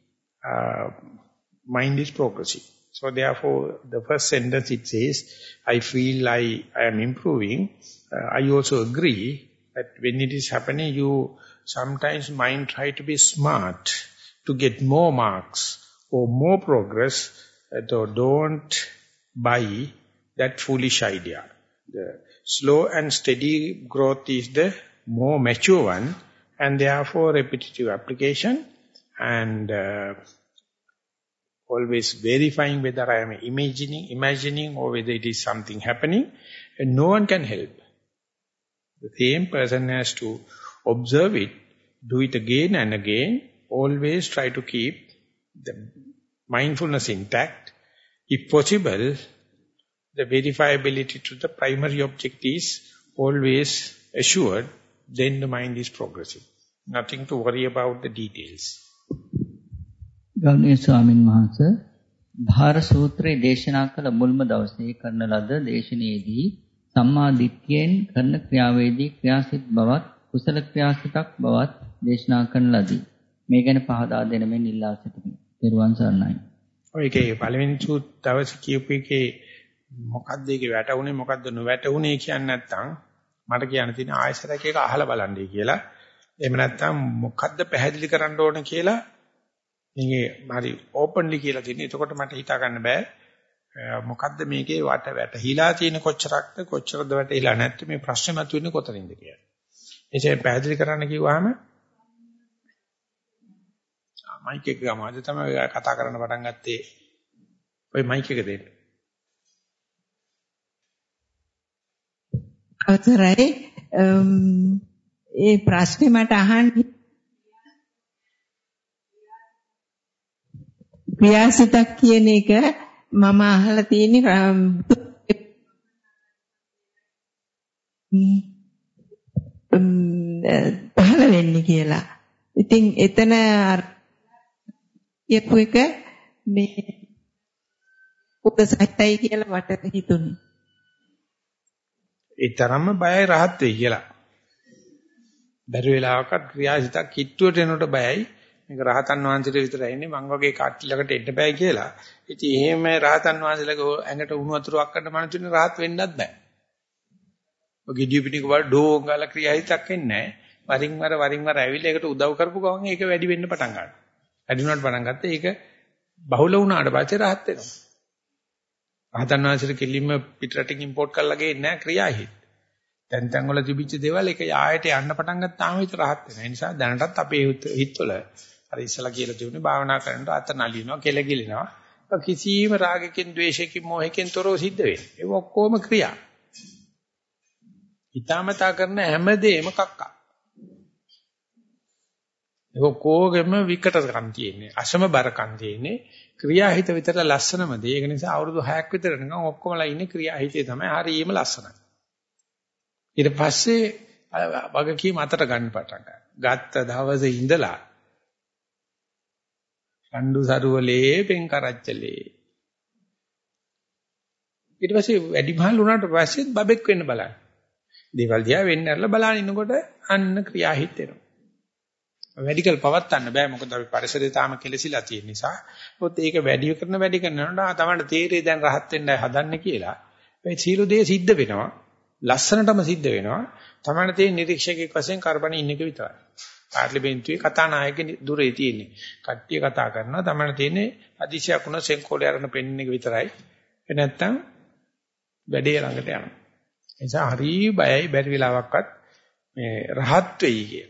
mind is progressing. So therefore, the first sentence it says, I feel I am improving. I also agree that when it is happening, sometimes mind try to be smart, to get more marks, or more progress, so don't buy that foolish idea. The slow and steady growth is the more mature one, and therefore repetitive application and always verifying whether I am imagining or whether it is something happening, and no one can help. The same person has to observe it, do it again and again, always try to keep the mindfulness intact. If possible, the verifiability to the primary object is always assured, then the mind is progressing. Nothing to worry about the details. ගෞරවනීය ස්වාමින් වහන්සේ භාර සූත්‍රයේ දේශනා කළ මුල්ම දවසේ කරන ලද දේශනාවේදී සම්මා දිට්ඨියෙන් කරන ක්‍රියාවේදී ක්‍රියාසිත බවත් කුසල ක්‍රියාසිතක් බවත් දේශනා කරන ලදී. මේ ගැන පහදා දෙන මෙන් ඉල්ලා සිටිමි. ත්වන් සරණයි. ඔයකේ පළවෙනි දවසේ කියපු එකේ මොකක්ද ඒකේ වැටුනේ මොකක්ද නොවැටුනේ කියන්නේ නැත්නම් මට කියන්න තියෙන ආයසරයක් එක අහලා බලන්නයි කියලා. එහෙම නැත්නම් මොකක්ද පැහැදිලි කරන්න ඕන කියලා මේකේ හරි ඕපන්ලි කියලා තියෙන. එතකොට මට හිතා ගන්න බෑ මොකද්ද මේකේ වැටහිලා තියෙන කොච්චරක්ද කොච්චරද වැටහිලා නැත්නම් මේ ප්‍රශ්නේ මතුවෙන්නේ කොතනින්ද කියලා. එසේ පැහැදිලි කරන්න කිව්වහම මයික් එක ගම අද තමයි කතා කරන්න පටන් ගත්තේ. ඔය මයික් එක දෙන්න. අවසරයි ඒ ප්‍රශ්නේ මට අහන්න ක්‍රියාසිතක් කියන එක මම අහලා තියෙන්නේ පහළ වෙන්නේ කියලා. ඉතින් එතන යපු එක මේ උපසහිතයි කියලා මට හිතුනේ. ඒ තරම්ම බයයි රහත් වෙයි කියලා. බැරි වෙලාවකට ක්‍රියාසිතක් කිට්ටුවට එනකොට බයයි. මේක රහතන් වහන්සේට විතරයි ඉන්නේ මං වගේ කට්ටියකට එන්න බෑ කියලා. ඉතින් එහෙම රහතන් වහන්සේලගේ ඇඟට උණු වතුරක් ගන්න මනුස්සුනේ රහත් වෙන්නත් බෑ. ඔය gediya pinika වල ඩෝංගල ක්‍රියාසිතක් එන්නේ නැහැ. වරින් වර ඇවිල්ලා ඒකට උදව් කරපු ගමන් ඒක වැඩි වෙන්න පටන් ගන්නවා. වැඩි වුණාට පටන් ගත්තා ඒක බහුල වුණාට පස්සේ රහත් වෙනවා. රහතන් වහන්සේට කෙලින්ම පිටරටින් ඉම්පෝට් කරලා ගේන්නේ නැහැ ක්‍රියාහිත. තැන් වල තිබිච්ච දේවල් ඒක ආයෙත් යන්න පටන් ගත්තාම විතර රහත් වෙනවා. ඒ නිසා දැනටත් අපේ හිතවල අර ඉස්සලා කියලා තිබුණේ භාවනා කරනකොට අත නලිනවා කෙලගිලිනවා. කිසියම් රාගකින් ද්වේෂකින් මොහකින් තොරව සිද්ධ වෙන්නේ. ඒක ඔක්කොම ක්‍රියා. හිතාමතා කරන හැමදේම කක්කා. ඒක ඔක්කොගෙම විකටකම් තියෙන්නේ. අසමබරකම් තියෙන්නේ. ක්‍රියාහිත විතර ලස්සනම දේ. ඒක නිසා අවුරුදු 6ක් විතර නිකන් ඔක්කොමලා ඉන්නේ ක්‍රියාහිතේ තමයි හරියම ලස්සනයි. ඊට පස්සේ වගකීම් අතට ගන්න පටන් ගන්නවා. ගත්ත දවසේ ඉඳලා කණ්ඩු සරුවලේ පෙන් කරච්චලේ. ඊට පස්සේ වැඩිමහල් වුණාට පස්සේ බබෙක් වෙන්න බලන්න. දේවල් දිහා වෙන්න ඇරලා බලන ඉන්නකොට අන්න ක්‍රියාහිත වෙනවා. වැඩිකල් පවත්තන්න බෑ මොකද අපි පරිසරය තාම කෙලසිලා තියෙන නිසා. මොකද ඒක වැඩි කරනකොට තමයි තේරෙයි දැන් රහත් වෙන්නයි හදන්නේ කියලා. ඒ සීල දේ සිද්ධ වෙනවා. ලස්සනටම සිද්ධ වෙනවා. තමයි තියෙන නිරීක්ෂකෙක් වශයෙන් කරබන ඉන්න එක විතරයි. පාර්ලිමේන්තුවේ කතානායක දුරේ තියෙන්නේ. කට්ටිය කතා කරනවා තමයි තියෙන්නේ අදිශයක් වුණ සෙන්කෝලේ අරගෙන පෙන්වන එක විතරයි. ඒ නැත්තම් වැඩේ ළඟට යනවා. ඒ නිසා හරි බයයි බැරි වෙලාවක්වත් මේ රහත් වෙයි කිය.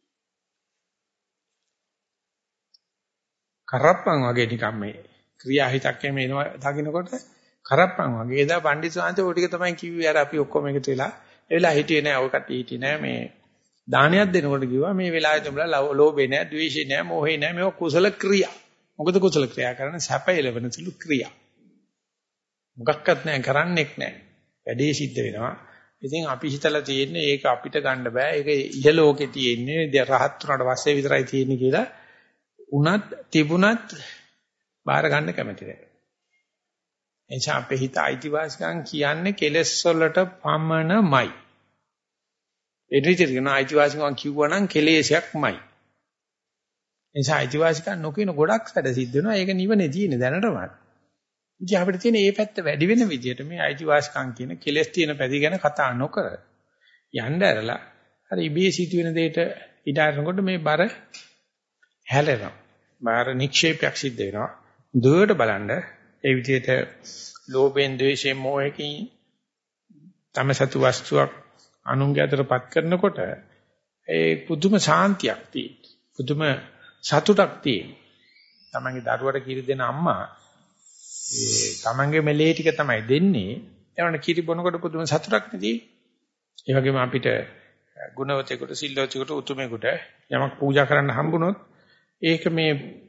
කරප්පන් වගේ නිකම් මේ ක්‍රියාහිතක් එනවා දකින්නකොට කරප්පන් වගේ එදා පණ්ඩිත සාන්තේ ඔය ටික තමයි කිව්වේ අර අපි ඔක්කොම එකතු වෙලා ඒ වෙලාව හිටියේ නෑ ඔය කට්ටිය හිටියේ නෑ මේ දානයක් දෙනකොට කිව්වා මේ වෙලාවේ තුඹලා ලෝභේ නෑ ද්වේෂේ නෑ මෝහේ නෑ මේක කුසල ක්‍රියා මොකද කුසල ක්‍රියා කරන්නේ සැප එළවෙන සුළු ක්‍රියා මොකක්වත් නෑ කරන්නෙක් නෑ වැඩේ සිද්ධ වෙනවා ඉතින් අපි හිතලා තියෙන්නේ ඒක අපිට ගන්න බෑ ඒක ඉහ ලෝකේ තියෙන්නේ රහත් උනාට පස්සේ විතරයි තියෙන්නේ කියලා උනත් තිබුණත් බාර ගන්න කැමති නෑ එනිසා අපේ හිත අයිතිවාසිකම් කියන්නේ කෙලෙස් වලට පමණමයි. ඒ විදිහට කියන අයිතිවාසිකම් කිව්වනම් කෙලෙසයක්මයි. එනිසා අයිතිවාසිකම් නොකියන ගොඩක් වැඩ සිද්ධ වෙනවා. ඒක නිවනේ තියෙන දැනටමත්. ඉතින් අපිට තියෙන මේ පැත්ත වැඩි වෙන විදිහට මේ අයිතිවාසිකම් කියන කෙලෙස් තියෙන පැති ගැන කතා නොකර යන්න ඇරලා අර ඉබේ සිදුවෙන දෙයට ඉඩ අරනකොට මේ බර හැලෙනවා. බාහිර නික්ෂේපයක් සිද්ධ වෙනවා. දුවට බලන්න ඒ විදිහට ලෝභයෙන් ද්වේෂයෙන් මෝහයෙන් තමසතු වස්තුවක් අනුන්ගේ අතරපත් කරනකොට ඒ පුදුම ශාන්තියක් තියෙන. පුදුම සතුටක් තියෙන. තමන්ගේ දරුවට කිරි දෙන අම්මා ඒ තමන්ගේ මෙලේ ටික තමයි දෙන්නේ. ඒවන කිරි බොනකොට පුදුම සතුටක් නෙදී. ඒ වගේම අපිට ගුණවතෙකුට සිල්වතෙකුට උතුමෙකුට යමක් පූජා කරන්න හම්බුනොත් ඒක මේ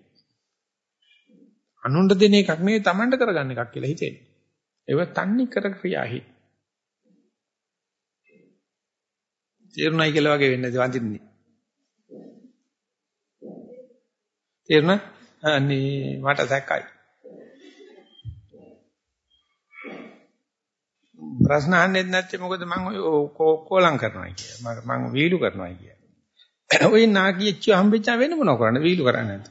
අනුන්ට දෙන එකක් නෙවෙයි තමන්ට කරගන්න එකක් කියලා හිතෙන්නේ. ඒව තන්නේ කර ක්‍රියාහි. තේරුණයි කියලා වගේ වෙන්නේ වඳින්නේ. තේරුණා? අනේ මට සැකයි. ප්‍රශ්න අහන්නේ නැත්තේ මොකද මම ඔය කෝලම් කරනවා කිය. මම වීලු කරනවා කිය. ඔය නාකියච්ච හම්බෙච්චා වෙන මොනව කරන්නේ වීලු කරන්නේ නැද්ද?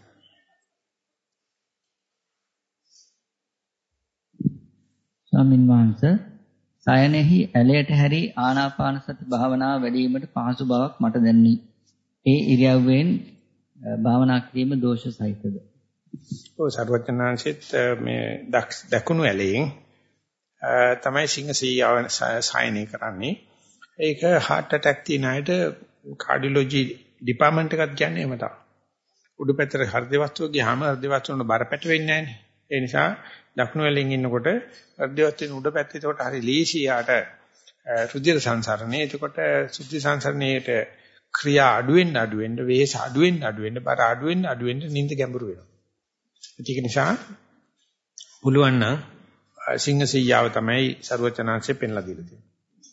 ස්වාමින් වහන්සේ සයනෙහි ඇලයට හැරි ආනාපාන සති භාවනාව වැඩිවීමට පහසු බවක් මට දැනුනි. ඒ ඉරියව්වෙන් භාවනා කිරීම දෝෂ සහිතද? ඔය සර්වඥාන්සිට මේ දකුණු ඇලෙන් තමයි සිංහසීයාව සයනය කරන්නේ. ඒක heart attack තියෙන අයට කාඩියොලොජි ඩිපාර්ට්මන්ට් එකක් කියන්නේ එහෙම තමයි. උඩු පැත්තට හෘද වස්තුව ගියාම හෘද වස්තුවන බරපැට වෙන්නේ නැහැ. ඒ නිසා දකුණු ඇලෙන් ඉන්නකොට හෘද වස්තුවේ උඩ පැත්තේ ඒකට හරි ලීසි යාට රුධිර සංසරණේ. එතකොට සුද්ධි සංසරණේට ක්‍රියා අඩු වෙන්න වේස අඩු වෙන්න බර අඩු වෙන්න නිින්ද ගැඹුරු වෙනවා. ඒක නිසා පුළුවන් නම් සිංහසීයාව තමයි ਸਰවචනාංශයෙන් පෙන්ලා දීලා තියෙන්නේ.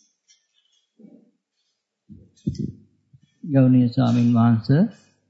ගෞරවනීය ස්වාමින් වහන්සේ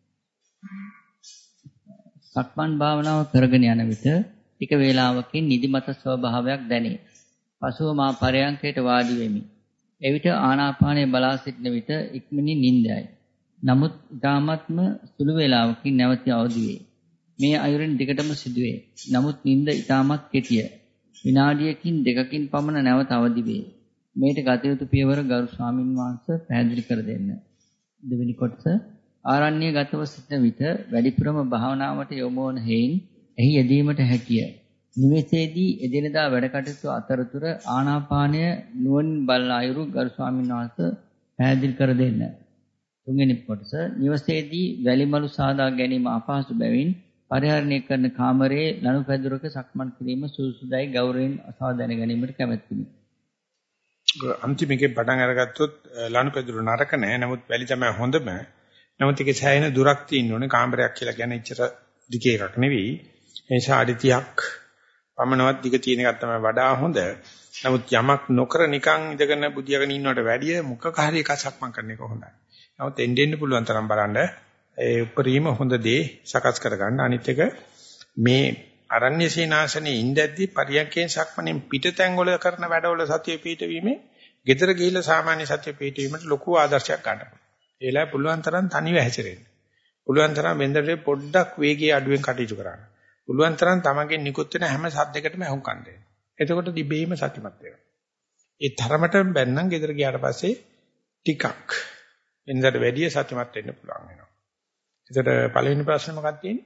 සක්මන් භාවනාව කරගෙන යන විට ටික වේලාවකින් නිදිමත ස්වභාවයක් දැනේ. පසුව මා පරයන්කයට වාඩි වෙමි. එවිට ආනාපානය බලා සිටින විට ඉක්මනින් නිින්දයයි. නමුත් ඊටාත්ම සුළු වේලාවකින් නැවත අවදි වේ. මේ අයුරින් දිගටම සිදුවේ. නමුත් නිින්ද ඊටමත් කෙටිය. විනාඩියකින් දෙකකින් පමණ නැවත අවදි වේ. මේට ගත යුතු පියවර ගරු ස්වාමින් වහන්සේ පැහැදිලි කර දෙන්න. දෙවෙනි කොටස ආරණ්‍ය ගතව සිටින විට වැඩිපුරම භාවනාවට යොමු වන හේයින් එහි යෙදීමට හැකිය. නිවෙසේදී එදිනදා වැඩ කටයුතු අතරතුර ආනාපානය නුවණින් බලන අයුරු ගරු ස්වාමින් වහන්සේ පැහැදිලි කර දෙන්න. තුන්වෙනි කොටස නිවසේදී වැලිමලු සාදා ගැනීම අපහසු බැවින් පරිහරණය කරන කාමරයේ ලනුපැදුරක සක්මන් කිරීම සුදුසුදයි ගෞරවයෙන් අසා දැන ගැනීමට කැමැත්තිමි. අන්තිමකේ පටන් අරගත්තොත් ලනුපැදුර නරක නෑ. නමුත් වැලි තමයි හොඳම. නමුත් ඒකේ සෑහෙන දුරක් තියෙන්න ඕනේ. කාමරයක් කියලා කියන්නේ ඉච්චර දිග එකක් නෙවෙයි. ඒ නිසා අඩි 30ක් පමණවත් දිග තියෙන එකක් තමයි වඩා හොඳ. නමුත් යමක් නොකර නිකන් ඉඳගෙන බුදියාගෙන ඉන්නවට වැඩිය මුඛක හරි එකක් සක්මන් කරන එක හොඳයි. නමුත් එන්න පුළුවන් තරම් බලන්න ඒ උපරිම හොඳ දේ සකස් කරගන්න. අනිත් එක මේ අරණ්‍ය සීනාසනේ ඉඳද්දී පරියන්කෙන් සක්මණෙන් පිටතැන් වල කරන වැඩවල සතිය පිටවීමේ gedara ගිහිල්ලා සාමාන්‍ය සතිය පිටවීමට ලොකු ආදර්ශයක් ගන්න. ඒලා පුළුවන් තරම් තනිව හැසිරෙන්න. පුළුවන් තරම් වෙන්දරේ පොඩ්ඩක් වේගය අඩුවෙන් කටයුතු කරන්න. පුළුවන් තරම් තමන්ගෙන් නිකුත් වෙන හැම සද්දයකටම අහුම්කම් දෙන්න. එතකොට දිබේම සතිමත් වෙනවා. ඒ තරමටම බැන්නම් gedara ගියාට පස්සේ ටිකක් වෙනදට වැඩිය සතිමත් වෙන්න පුළුවන් වෙනවා. එතකොට පළවෙනි ප්‍රශ්නේ මොකක්ද තියෙන්නේ?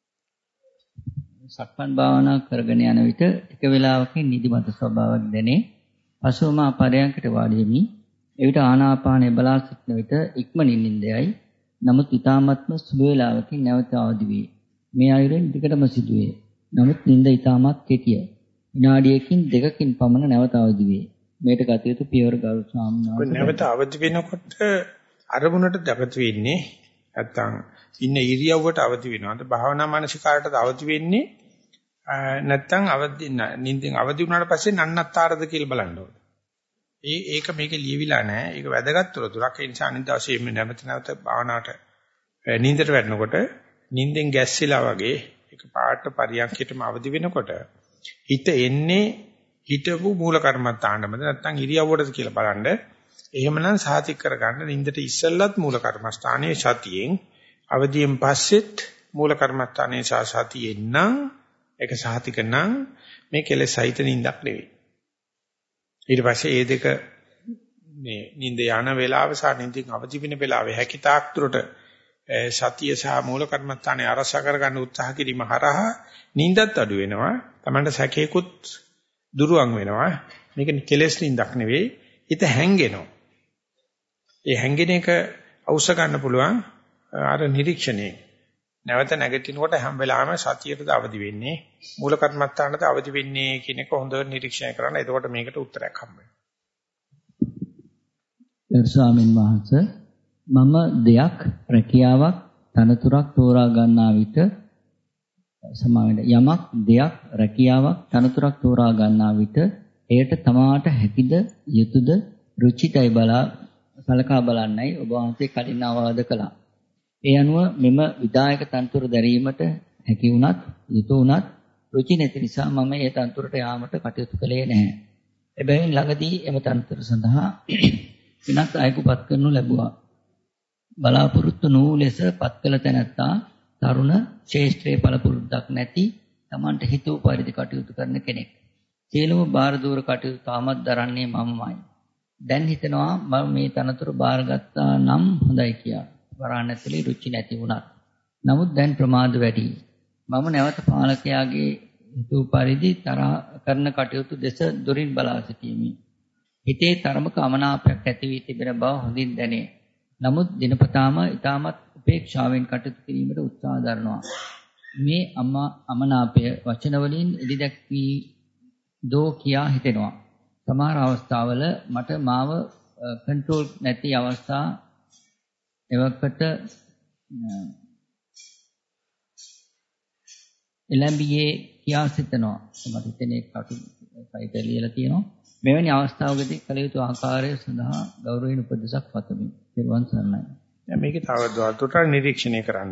සක්මන් භාවනා කරගෙන යන විට එක වේලාවකින් නිදිමත ස්වභාවයක් දැනේ. පසුව මා පරයන්කට වාඩි වෙමි. එවිට ආනාපානය බලා සිටින විට ඉක්මනින් නිින්දයයි. නමුත් ඊටාත්ම සුළු වේලාවකින් නැවත අවදි වේ. මේ අයුරින් දිගටම සිදුවේ. නමුත් නිින්ද ඊටාත්මත් කෙටිය. විනාඩියකින් දෙකකින් පමණ නැවත අවදි වේ. මේට ගත යුතු පියවර ගරු ස්වාමීන් වහන්සේ. නැවත අවදි වෙනකොට අරමුණට දගත වෙන්නේ නැත්තම් ඉන්න ඉරියව්වට අවදි වෙනවද? භාවනා මානසිකාරයට අවදි වෙන්නේ නැත්තම් නිින්දෙන් අවදි වුණාට පස්සේ නන්නත්තරද කියලා බලන්න ඕනේ. ඒක මේකේ ලියවිලා නැහැ. ඒක වැදගත් තොරතුරක්. ඒ නිසා අනිත් දවසේ මේ නැවත භාවනාවට නිින්දට වැටෙනකොට නිින්දෙන් ගැස්සිලා වගේ ඒක පාට පරියන්කයටම අවදි වෙනකොට හිත එන්නේ හිතපු මූල කර්මස්ථානමද නැත්තම් ඉරියව්වටද කියලා බලන්න. එහෙමනම් සාතික් කරගන්න නිින්දට ඉස්සෙල්ලත් මූල කර්මස්ථානයේ සතියෙන් අවදියෙන් පස්සෙත් මූල කර්මස්ථානයේ සතියෙන් නම් ඒක සාතික නම් මේ කෙලෙස් සහිත නිින්දක් නෙවෙයි. ඊට පස්සේ මේ දෙක මේ නිින්ද යන වෙලාව සහ නිින්දෙන් අවදි වෙන වෙලාවේ හැකිතාක් දුරට සතිය සහ මූල කර්මස්ථානේ අරසා කරගන්න උත්සාහ කිරීම හරහා නිින්දත් අඩු වෙනවා. Tamanට සැකේකුත් දුරුවන් වෙනවා. මේක කෙලෙස් නිින්දක් නෙවෙයි. හිත හැංගෙනවා. ඒ හැංගෙන එක අවශ්‍ය ගන්න පුළුවන් අර නිරීක්ෂණේ. නැවත නැගිටිනකොට හැම වෙලාවෙම සතියටද අවදි වෙන්නේ මූල කර්මස්ථානට අවදි වෙන්නේ කියන එක හොඳට නිරීක්ෂණය කරන්න. එතකොට මේකට උත්තරයක් හම්බ වෙනවා. ස්වාමීන් වහන්සේ මම දෙයක් රැකියාවක් තනතුරක් තෝරා ගන්නා විට යමක් දෙයක් රැකියාවක් තනතුරක් තෝරා ගන්නා විට එයට තමාට හැකිද යුතුයද රුචිතයි සලකා බලන්නයි ඔබ වහන්සේ කලින් අවවාද කළා. ඒ අනුව මෙම විදායක තනතුර දැරීමට හැකි වුණත් යුතු වුණත් රුචි නැති නිසා මම ඒ තනතුරට යාමට කටයුතු කළේ නැහැ. එබැවින් ළඟදී එම තනතුර සඳහා වෙනත් අයෙකුපත් කරනු ලැබුවා. බලාපොරොත්තු වූ ලෙස පත් කළ තැනැත්තා තරුණ ශේෂ්ත්‍රයේ පළපුරුද්දක් නැති Tamanට හිතූ පරිදි කටයුතු කරන කෙනෙක්. සියලුම බාර දూరు කටයුතු තාමත් දරන්නේ මමමයි. දැන් හිතනවා මම මේ තනතුර බාරගත්තා නම් හොඳයි කියලා. වරාණ ඇතුලේ රුචි නැති වුණත්. නමුත් දැන් ප්‍රමාද වැඩි. මම නැවත පාලකයාගේ හිතූ පරිදි කරන කටයුතු දෙස දුරින් බලා සිටීමි. හිතේ තරමක අමනාපයක් ඇති වී තිබෙන බව හොඳින් දැනේ. නමුත් දිනපතාම ඊටමත් උපේක්ෂාවෙන් කටයුතු කිරීමට උත්සාහ දරනවා. මේ අමනාපය වචන වලින් එළිදැක්වී දෝ කියා හිතෙනවා. සමහර අවස්ථාවල මට මාව කන්ට්‍රෝල් නැති අවස්ථා එවකට එළඹියේ කියා සිතනවා. මට හිතෙන්නේ කටුයිට ලියලා තියෙනවා. මෙවැනි අවස්ථාවකදී කල යුතු ආකාරය සඳහා ගෞරවයෙන් උපදෙසක් පතමි. ත්වන් සරණයි. දැන් මේක තව දුරට නිරීක්ෂණය කරන්න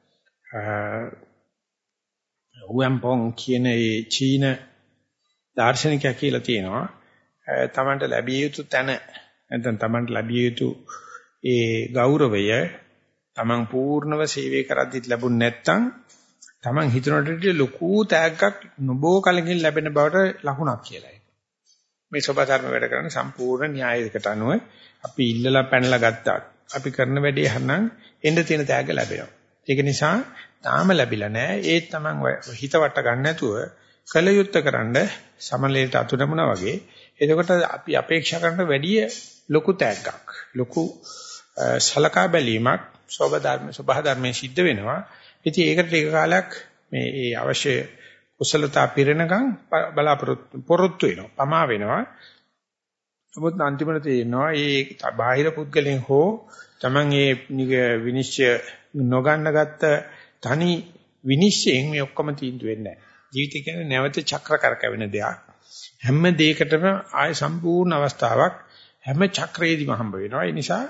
හුවන්පොන් කියන ඒ චීන දාර්ශනිකයා කියලා තියෙනවා. තමන්ට ලැබිය යුතු තැන නැත්නම් තමන්ට ලැබිය යුතු ඒ ගෞරවය තමන් පූර්ණව සේවය කරද්දිත් ලැබුණ නැත්නම් තමන් හිතනට ලොකු තෑග්ගක් නොබෝ කලකින් ලැබෙන බවට ලකුණක් කියලා. මේ සබ ධර්ම වැඩ කරන සම්පූර්ණ න්‍යායයකට අනුව අපි ඉල්ලලා පැනලා ගත්තා. අපි කරන වැඩේ හරනම් එන්න තියෙන තෑග්ග ලැබෙනවා. ඒක නිසා තාම ලැබිලා නැහැ. ඒත් තමන් හිත වට ගන්න නැතුව කලයුත්ත කරන්න සමලයට අතුනමුනා වගේ. එතකොට අපි අපේක්ෂා කරන වැඩි ලොකු තෑග්ගක් ලොකු සලකා බැලීමක් සබ ධර්මයේ සිද්ධ වෙනවා. ඉතින් ඒකට ටික කාලයක් මේ ඒ අවශ්‍ය කුසලතා පිරෙනකම් පොරොත්තු වෙනවා. පමා වෙනවා. නමුත් අන්තිමට තේරෙනවා මේ බාහිර පුද්ගලයන් හෝ Taman ඒ විනිශ්චය නොගන්න ගත්ත තනි විනිශ්චයෙන් මේ ඔක්කොම තීන්දුව වෙන්නේ නැහැ. ජීවිතය කියන්නේ නැවත චක්‍ර කරකැවෙන දෙයක්. හැම දෙයකටම ආය සම්පූර්ණ අවස්ථාවක් හැම චක්‍රයේදීම හම්බ වෙනවා. ඒ නිසා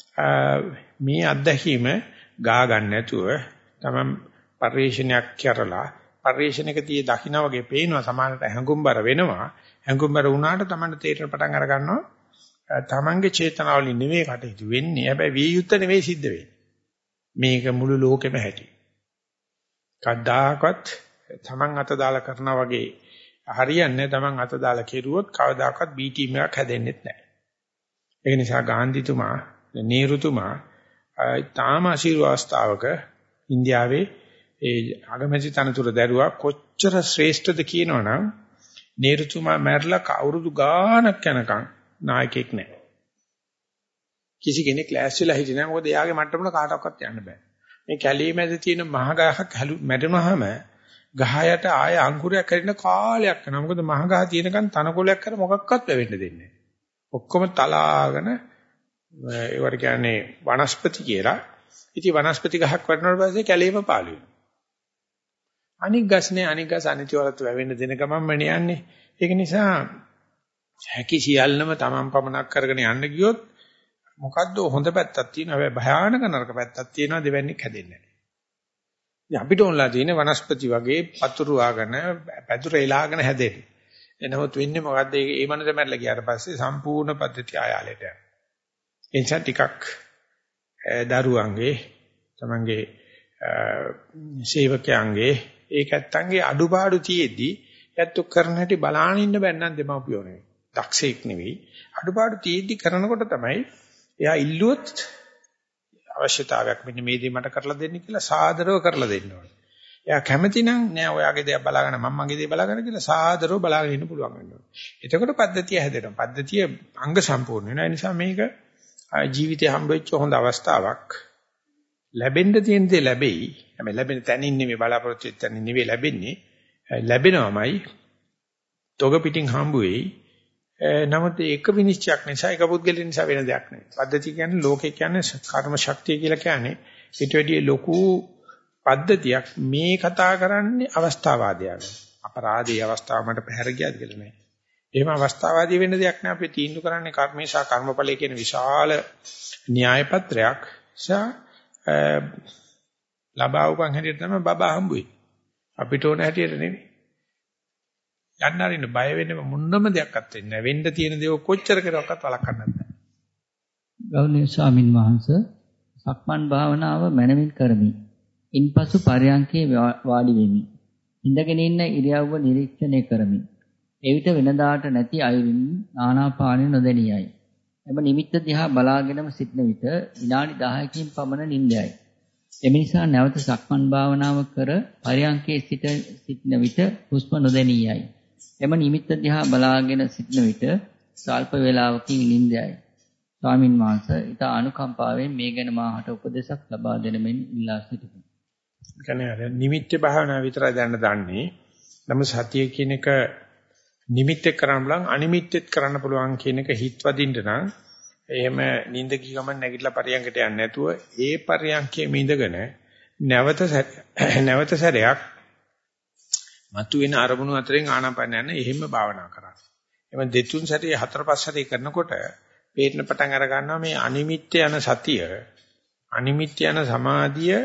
මේ අත්දැකීම ගා ගන්න නැතුව Taman පරිශ්‍රණයක් කරලා පරිශ්‍රණයකදී දකින්න වගේ පේනවා සමානට හැඟුම්බර වෙනවා. හැඟුම්බර වුණාට Tamanට තේරෙන පටන් අර ගන්නවා Tamanගේ චේතනාවලින් නෙවෙයි කටයුතු වෙන්නේ. හැබැයි විය යුත්තේ නෙවෙයි සිද්ධ වෙන්නේ. මේක මුළු ලෝකෙම හැටි. කවදාකවත් Taman අත දාලා කරනා වගේ හරියන්නේ Taman අත දාලා කෙරුවොත් කවදාකවත් B ටීම් එකක් හැදෙන්නේ නැහැ. ඒ නිසා ගාන්ධිතුමා, නේරුතුමා තාම ආශිර්වාස්තාවක ඉන්දියාවේ ඒ අගමැති තනතුර දැරුවා කොච්චර ශ්‍රේෂ්ඨද කියනවනම් නේරුතුමා මැරලා අවුරුදු ගාණක් යනකම් නායකයෙක් නැහැ. කිසි කෙනෙක් ක්ලාස් වෙලා හිටියේ නැහැ. මොකද එයාගේ මට්ටමට කාටවත් යන්න බෑ. මේ කැලේ මැද තියෙන මහ ගහක් මැරුණාම ගහයට ආය අංකුරයක් හැදෙන්න කාලයක් යනවා. මොකද මහ ගහ තියෙනකන් තනකොළයක් කර මොකක්වත් වෙවෙන්න දෙන්නේ නැහැ. ඔක්කොම තලාගෙන ඒවට කියන්නේ වනස්පති කියලා. ඉතින් වනස්පති ගහක් වටනකොට පස්සේ කැලේම පාළු වෙනවා. අනික් ගස්නේ අනික් ගස් අනිතිවලත් වැවෙන්න දෙන ගමන්ම යන්නේ. ඒක නිසා හැකි සියල්ලම තමන් පමනක් කරගෙන යන්න ගියොත් මොකද්ද හොඳ පැත්තක් තියෙනවා. හැබැයි භයානක නරක පැත්තක් තියෙනවා. දෙවන්නේක් හැදෙන්නේ නැහැ. ඉතින් අපිට ඕනලා තියෙන්නේ වනස්පති වගේ පතුරු ආගෙන පැදුර එලාගෙන හැදෙන්න. එනමුත් වෙන්නේ මොකද්ද? මේ මනස මැරලා ගියාට පස්සේ සම්පූර්ණ පද්ධතිය ආයාලයට යනවා. ඒ නිසා ටිකක් දරුවන්ගේ තමන්ගේ සේවකයන්ගේ ඒකත්තන්ගේ අඩුපාඩු තියෙද්දි යැත්තු කරන හැටි බලාගෙන ඉන්න බැන්නම් දෙමව්පියෝ නෙවෙයි. දක්ෂෙක් නෙවෙයි. අඩුපාඩු තියෙද්දි කරනකොට තමයි එයා ඉල්ලුවොත් අවශ්‍යතාවයක් මෙන්න මේ දේ මට කරලා දෙන්න කියලා සාදරව කරලා දෙන්න ඕනේ. එයා කැමති නම් නෑ ඔයාගේ දේ බලාගෙන මම මගේ දේ බලාගෙන කියලා සාදරව බලාගෙන ඉන්න පුළුවන් වෙනවා. එතකොට පද්ධතිය හැදෙනවා. පද්ධතිය අංග සම්පූර්ණ වෙනවා. ඒ නිසා මේක ජීවිතේ හම්බෙච්ච හොඳ අවස්ථාවක්. ලැබෙන්න තියෙන දේ ලැබෙයි. හැබැයි ලැබෙන තැනින් නෙමෙයි බලාපොරොත්තු වෙච්ච තැනින් නෙවෙයි ලැබෙන්නේ. ලැබෙනවමයි. තොග පිටින් හම්බ වෙයි. නමුත් ඒක විනිශ්චයක් නිසා ඒක පුද්ගලයන් නිසා වෙන දෙයක් නෙවෙයි. පද්ධතිය කියන්නේ ලෝකේ කියන්නේ කර්ම ශක්තිය කියලා කියන්නේ ඊට වැඩිය ලොකු පද්ධතියක්. මේ කතා කරන්නේ අවස්ථාවාදයන්. අපරාධී අවස්ථාව මට පැහැර ගියාද කියලා නෑ. එහෙම අවස්ථාවාදී වෙන්න දෙයක් නෑ. අපි තීන්දුව කරන්නේ කර්මේ සහ කර්මඵලයේ කියන විශාල න්‍යාය පත්‍රයක්. ලබා උපන් හැටියට තමයි බබා හම්බුවේ. අපිට ඕන හැටියට නෙවෙයි. යන්න අරින්න බය වෙන්න මොන්නම දෙයක්වත් වෙන්නේ නැහැ. වෙන්න තියෙන දේ කොච්චර කරවක්වත් වළක්වන්නත් බෑ. ගෞරවනීය ස්වාමින් වහන්සේ සක්මන් භාවනාව මනමින් කරමි. ඉන්පසු පරයන්කේ වාඩි වෙමි. ඉඳගෙන ඉන්න ඉරියව්ව නිරීක්ෂණය කරමි. එවිට වෙනදාට නැති අයුරින් ආනාපානෙ නොදැනියයි. එම නිමිත්ත දිහා බලාගෙනම සිටන විට විනාඩි 10කින් පමණ නිින්දයයි. එම නිසා නැවත සක්මන් භාවනාව කර පරයන්කේ සිටන විට හුස්ම නොදැනියයි. එම නිමිත්ත දිහා බලාගෙන සිටන විට සල්ප වේලාවකින් නිින්දයයි. ස්වාමින් වහන්සේ ඊට අනුකම්පාවෙන් මේ ගැන මාහට උපදේශක් ලබා දෙන මෙන් ඉල්ලා සිටිමි. කියන්නේ අර නිමිත්ත භාවනාව විතරයි දැනන දන්නේ. නමුත් සතිය කියන එක නිමිත්තේ කරන්න බලන් අනිමිත්තෙත් කරන්න පුළුවන් කියන එක හිතවදින්න නම් එහෙම නිින්ද ගිය ගමන් නැගිටලා පරියන්කට යන්නේ නැතුව ඒ පරියන්කේ මිඳගෙන නැවත සැරයක් මතුවෙන අරමුණු අතරින් ආනාපාන යන එහෙම භාවනා කරා. එමන් දෙතුන් සැරේ හතර පහ සැරේ කරනකොට පේන්න පටන් අර ගන්නවා මේ අනිමිත්‍ය යන සතිය අනිමිත්‍ය යන සමාධිය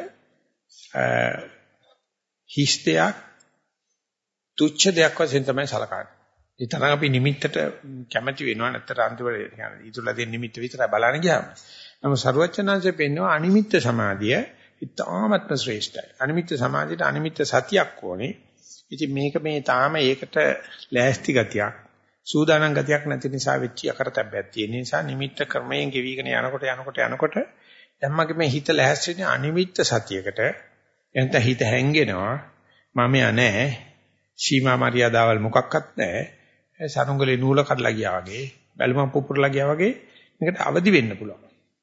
හිස් දෙයක් තුච්ඡ දෙයක් වශයෙන් තමයි සලකන්නේ. ඒ තරම් අපි නිමිත්තට කැමැති වෙනවා නැත්නම් අන්තිමට කියන්නේ ඊටුලා දෙන නිමිත්ත විතරයි බලන්න ගියාම. නමුත් සරුවචනාංශයෙන් පෙන්වනවා අනිමිත්ත සමාධිය ඉතාමත්ම ශ්‍රේෂ්ඨයි. අනිමිත්ත සමාධියට අනිමිත්ත සතියක් ඕනේ. ඉතින් මේක මේ තාම ඒකට ලෑස්ති ගතියක්, සූදානම් ගතියක් නැති නිසා වෙච්ච අකරතැබ්බයක් තියෙන නිසා නිමිත්ත ක්‍රමයෙන් ගෙවිගෙන යනකොට දැන් මගේ මේ හිත ලෑස්තිනේ අනිමිත්ත සතියකට. එතන හිත හැංගෙනවා. මම නැහැ. සීමා මරියාදාවල් මොකක්වත් නැහැ. සරුංගලේ නූල කඩලා ගියා වගේ, බැලුමක් පුපුරලා ගියා වගේ මේකට අවදි වෙන්න පුළුවන්.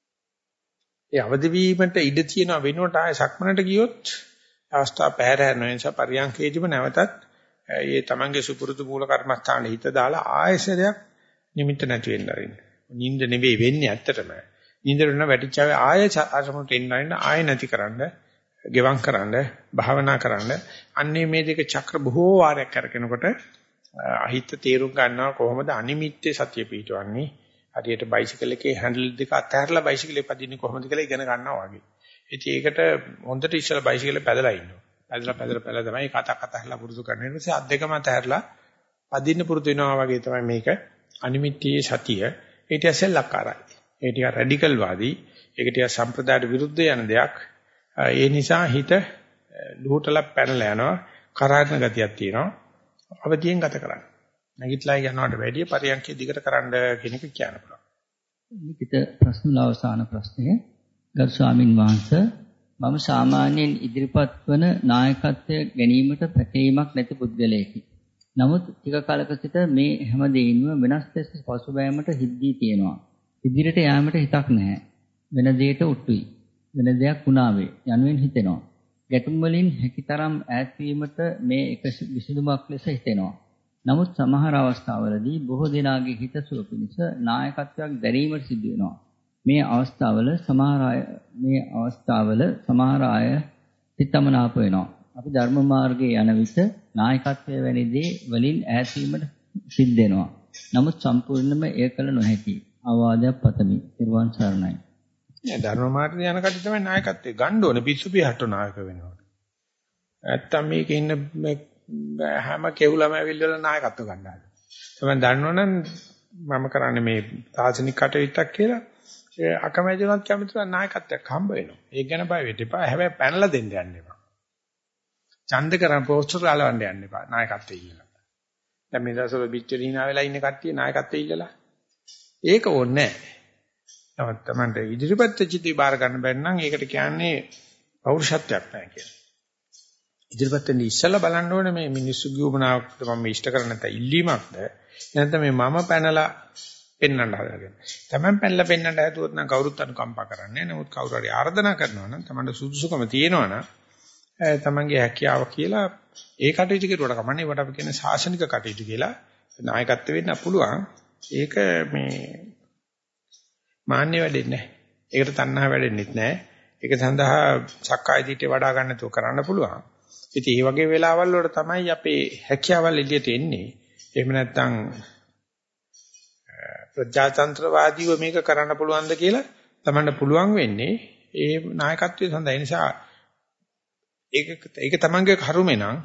ඒ අවදි වීමට ඉඩ තියෙන වෙනුවට ආය සක්මනට ගියොත් අවස්ථාව පැහැර යන නිසා පරියන්කේදීම නැවතත් ඒ තමන්ගේ සුපුරුදු මූල කර්මස්ථානයේ හිත දාලා ආයසරයක් නිමිත්ත නැති වෙන්න ආරින්න. නිින්ද නෙවෙයි වෙන්නේ ඇත්තටම. නිින්ද වෙන වැටිච්චාවේ ආය අරමුණට එන්න ආය නැතිකරන්න, ගෙවම් කරන්න, භාවනා කරන්න. අන්නේ මේ දෙක චක්‍ර බොහෝ වාරයක් කරගෙනකොට අහිත තේරුම් ගන්නවා කොහොමද අනිමිත්තේ සතිය පිටවන්නේ. හරියට බයිසිකල් එකේ හැන්ඩල් දෙක අතහැරලා බයිසිකලේ පදින්නේ කොහොමද කියලා ඉගෙන ගන්නවා වගේ. ඉතින් ඒකට හොඳට ඉස්සලා බයිසිකලේ පැදලා ඉන්නවා. පැදලා තමයි කතා අතහැරලා පුරුදු කරන්නේ. ඊට පස්සේ අත් දෙකම අතහැරලා පදින්න පුරුදු වෙනවා වගේ තමයි මේක අනිමිත්තේ සතිය. ඒ ටික සෙල්ලක්කාරයි. ඒ ටික රැඩිකල් වාදී. ඒක ටික සම්ප්‍රදායට විරුද්ධ යන දෙයක්. ඒ නිසා හිත ලුහුටලා පැනලා යනවා. කරාරන ගතියක් තියෙනවා. අවදියෙන් ගත කරන්න. නැගිටලා යනවට වැඩිය පරියන්කේ දිගට කරන්න කියන එක කියන්න පුළුවන්. ලිඛිත ප්‍රශ්න වල අවසාන ප්‍රශ්නය ගරු ස්වාමින් වහන්සේ මම සාමාන්‍යයෙන් ඉදිරිපත් වන නායකත්වය ගැනීමට පැහැීමක් නැති පුද්ගලයෙකි. නමුත් ටික කලක සිට මේ හැම දෙයින්ම වෙනස් ලෙස පසුබෑමට හිද්දී තියෙනවා. ඉදිරියට යාමට හිතක් නැහැ. වෙන දෙයකට උට්ටුයි. වෙන දෙයක් වුණාවේ යනුවෙන් හිතෙනවා. ගැටුම් වලින් හැකිතරම් ඈත් වීමට මේ එක විසඳුමක් ලෙස හිතෙනවා. නමුත් සමහර අවස්ථාවලදී බොහෝ දෙනාගේ හිතසුව පිණිස නායකත්වයක් දැරීමට සිදු වෙනවා. මේ අවස්ථාවල සමහර අය හිතමනාප වෙනවා. අපි ධර්ම මාර්ගයේ යන විට නායකත්වයේ වැනි දේ වලින් ඈත් වීමට සිද්ධ වෙනවා. නමුත් සම්පූර්ණයෙන්ම එය කළ නොහැකි. අවවාදයක් පතමි. ත්‍රිවන් සරණයි. ධර්ම මාර්ගයේ යන කටි තමයි නායකත්වයේ ගන්න ඕනේ පිස්සු පිහට නායක වෙනවා. නැත්තම් මේකේ ඉන්න හැම කෙවුලම ඇවිල්ලා නායකත්ව ගන්නවා. තමයි දන්නවනම් මම කරන්නේ මේ තාසනික කටයුත්තක් කියලා අකමැති වුණත් කැමති වුණා නායකත්වයක් හම්බ වෙනවා. ඒක ගැන බය වෙන්න එපා. හැබැයි පැනලා දෙන්න යන්න එපා. ඡන්ද කරන් පෝස්ටර් ලාලවන්න යන්න එපා නායකත්වයේ ඉල්ලලා. දැන් මේ දවස්වල පිටුලිනා වෙලා ඉන්න කට්ටිය නායකත්වයේ ඉල්ලලා. ඒක ඕනේ නැහැ. නමුත් Tamante ඉදිරිපත් චිතය බාර ගන්න බැරි නම් ඒකට කියන්නේ පෞරුෂත්වයක් නැහැ කියලා. ඉදිරිපත් වෙන්නේ ඉස්සලා බලන්න ඕනේ මේ මිනිස්සුගේ උමනාවක්ද මම ඉෂ්ට කරන්නේ නැත්නම් ඉල්ලීමක්ද නැත්නම් මේ මම පැනලා පෙන්වන්න හදගෙන. Taman පැනලා පෙන්වන්න හැදුවොත් නම් කවුරුත් අනුකම්පා කරන්නේ නැහැ. නමුත් කවුරු හරි ආර්දනා කරනවා නම් Tamanට සුදුසුකම තියෙනවා නම් Tamanගේ හැකියාව කියලා ඒ කටයුතු කෙරුවට කමන්නේ. ඒකට අපි කියන්නේ ශාසනික කටයුතු කියලා. නායකත්ව වෙන්න පුළුවන්. ඒක මේ මාන්නේ වැඩෙන්නේ නැහැ. ඒකට තණ්හා වැඩෙන්නෙත් නැහැ. ඒක සඳහා සක්කාය දිට්ඨිය වඩා ගන්න තු කරන්න පුළුවන්. ඉතින් මේ වගේ වෙලාවල් වල තමයි අපේ හැකියාවල් එළියට එන්නේ. එහෙම නැත්නම් ප්‍රජාතන්ත්‍රවාදීව මේක කරන්න පුළුවන්ද කියලා තමන්න පුළුවන් වෙන්නේ ඒ නායකත්වයේ සඳහා. ඒ නිසා ඒක තමන්ගේ කරුමේ නම්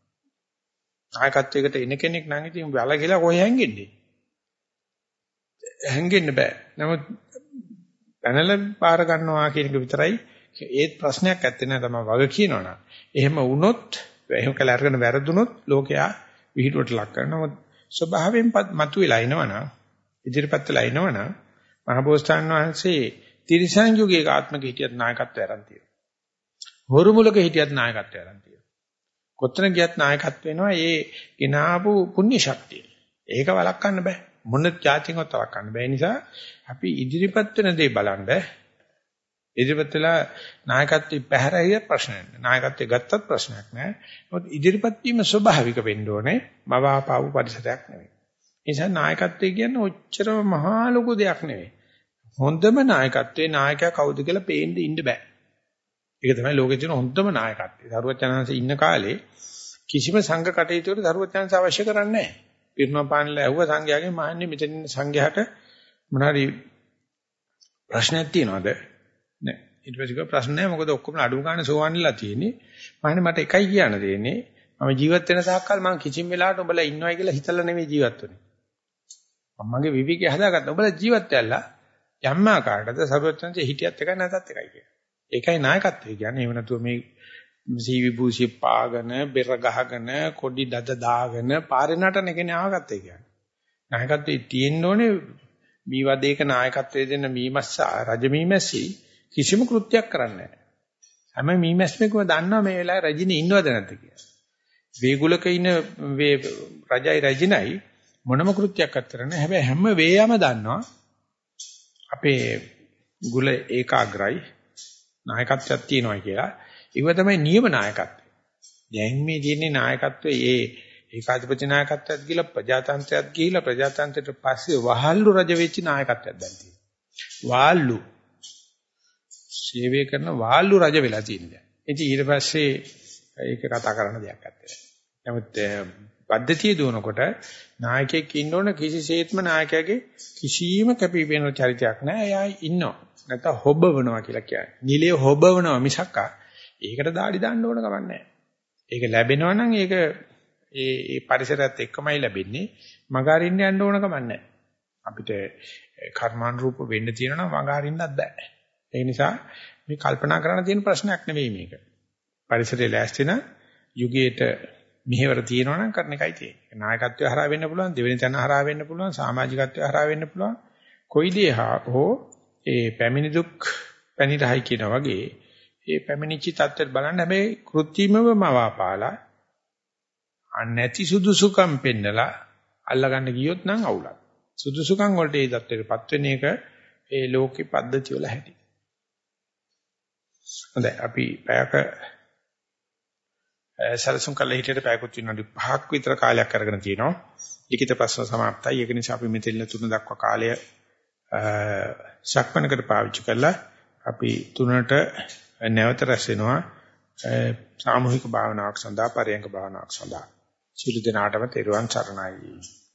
නායකත්වයකට එන කෙනෙක් නම් ඉතින් වැලගිලා කොහෙ හැංගෙන්නේ? හැංගෙන්න බෑ. නමුත් පැනල පාර ගන්නවා කියන එක විතරයි ඒත් ප්‍රශ්නයක් ඇත්තේ නෑ තමයි වග කියනවනම්. එහෙම වුණොත් එහෙම කළ අරගෙන වැරදුනොත් ලෝකයා විහිළුවට ලක් කරනවා. ස්වභාවයෙන් මතුවලා එනවනම් ඉදිරිපත් වෙලා එනවනම් මහබෝසතාණන් වහන්සේ තිරිසන් යුගයේ ආත්මක හිටියත් නායකත්වය ආරම්භ තියෙනවා. හොරු මුලක හිටියත් නායකත්වය ආරම්භ තියෙනවා. කොතන ගියත් නායකත්ව වෙනවා. ඒ ගినాපු පුණ්‍ය ශක්තිය. ඒක වළක්වන්න බෑ. මොන જાතියක්වත් වළක්වන්න බෑ. ඒ නිසා අපි ඉදිරිපත් වෙන දේ බලන්න ඉදිරිපත් වෙලා නායකත්වයේ පැහැරිය ප්‍රශ්නයක් නෑ. නායකත්වයේ ගත්තත් ප්‍රශ්නයක් නෑ. මොකද ඉදිරිපත් වීම ස්වභාවික වෙන්න ඕනේ. මවාපාවු පරිසරයක් නෙවෙයි. ඒ නිසා නායකත්වය කියන්නේ ඔච්චරම මහා ලොකු දෙයක් නෙවෙයි. හොඳම නායකත්වයේ නායකයා කවුද කියලා පේන්න ඉන්න බෑ. ඒක තමයි ලෝකේ තියෙන හොඳම නායකත්වය. සරුවචනහන්සේ ඉන්න කාලේ කිසිම සංඝ කටයුතුවකට සරුවචනහන්ස අවශ්‍ය කරන්නේ නැහැ. පිරුණම් පානලා ඇහුව සංඝයාගෙන් මහන්නේ මෙතන ඉන්න සංඝයාට මොනවාරි ප්‍රශ්නයක් තියනවද? නැහැ. ඊට පස්සේ කිව්වා ප්‍රශ්න නැහැ. මොකද ඔක්කොම අඩු ගන්න සෝවන්ලා තියෙන්නේ. මහන්නේ මට එකයි කියන්න දෙන්නේ. මම ජීවත් වෙන තාක්කල් මම කිසිම වෙලාවකට ඔබලා ඉන්නවයි කියලා හිතලා නෙමෙයි ජීවත් වෙන්නේ. මමගේ විවිකේ හදාගත්තා. ඔබලා ජීවත් වෙලා යම් ආකාරයකට සරුවචනහන්සේ හිටියත් එකයි නැතත් එකයි කියලා. ඒකයි නායකත්වය කියන්නේ. එහෙම නැතුව මේ සීවිභූෂි පාගන, බෙර ගහගෙන, කොඩි දද දාගෙන පාරේ නටන කෙනේ ආගත්තේ කියන්නේ. නායකත්වයේ තියෙන්න ඕනේ මේ වදේක නායකත්වයේ දෙන්න මීමස්ස රජ මීමැසි කිසිම කෘත්‍යයක් කරන්නේ නැහැ. හැම මීමැස්මෙකම දන්නවා මේ වෙලාවේ රජිනේ ඉන්නවද නැද්ද කියලා. වේගුලක ඉන්න රජයි රජිනයි මොනම කෘත්‍යයක් අත්තරන්නේ. හැබැයි හැම වේයම දන්නවා අපේ ගුල ඒකාග්‍රයි නායකත්වයක් තියෙනවා කියලා. ඒක තමයි නියම නායකත්වය. දැන් මේ තියෙන්නේ නායකත්වයේ ඒකාධිපති නායකත්වයක් ගිහලා ප්‍රජාතන්ත්‍රයක් ගිහලා ප්‍රජාතන්ත්‍රයට පස්සේ වහල්ලු රජ වෙච්ච නායකත්වයක් දැන් තියෙනවා. වාල්ලු සේවය කරන වාල්ලු රජ වෙලා තියෙනවා. ඉතින් ඊට පස්සේ ඒක කතා කරන්න දෙයක් නැත්තේ. නමුත් පද්ධතිය දුවනකොට නායකයෙක් ඉන්න ඕන කිසිසේත්ම නායකයාගේ කිසිම කැපිපෙන චරිතයක් නැහැ. එයා ඉන්නවා. නැත්නම් හොබවනවා කියලා කියන්නේ. නිලයේ හොබවනවා මිසක් ඒකට දාඩි දාන්න ඕන කමක් නැහැ. ඒක ලැබෙනවා නම් ඒක ඒ පරිසරයත් එක්කමයි ලැබෙන්නේ. මගහරින්න යන්න ඕන කමක් නැහැ. අපිට කර්මානුරූප වෙන්න තියෙනවා නම් මගහරින්නත් බෑ. ඒ නිසා මේ කල්පනා කරන්න තියෙන ප්‍රශ්නයක් නෙවෙයි මේක. පරිසරයේ ලෑස්තින යුගයට මෙහෙවර තියෙනවා නම් කරන එකයි තියෙන්නේ. නායකත්වය හරහා වෙන්න පුළුවන්, දෙවෙනි තැන හරහා වෙන්න පුළුවන්, සමාජිකත්වය හරහා වෙන්න පුළුවන්. කොයි දේ හෝ ඒ පැමිණි දුක් පැනිරහයි කියන වගේ ඒ පැමිණිච්ච තත්ත්වෙත් බලන්න හැබැයි කෘත්‍රිමව මවාපාලා නැති සුදුසුකම් පෙන්නලා අල්ලගන්න ගියොත් නම් අවුලක්. සුදුසුකම් වලට ඒ தත්ත්වෙටපත් වෙන එක ඒ ලෝකේ පද්ධතිය වල හැටි. හොඳයි අපි පැයක සැලසුම් කළා හිටියට පැයකුත් විනාඩි 5ක් විතර කාලයක් අරගෙන තිනවා. ලිඛිත ප්‍රශ්න સમાප්තයි. ඒක නිසා අපි මෙතන 3 දක්වා කාලය ශක්මනකට පාවිච්චි කරලා අපි 3ට නැවත රැස් වෙනවා සාමූහික භාවනාවක් සඳහා පරයන්ක භාවනාවක් සඳහා. සියලු දෙනාටම තෙරුවන් සරණයි.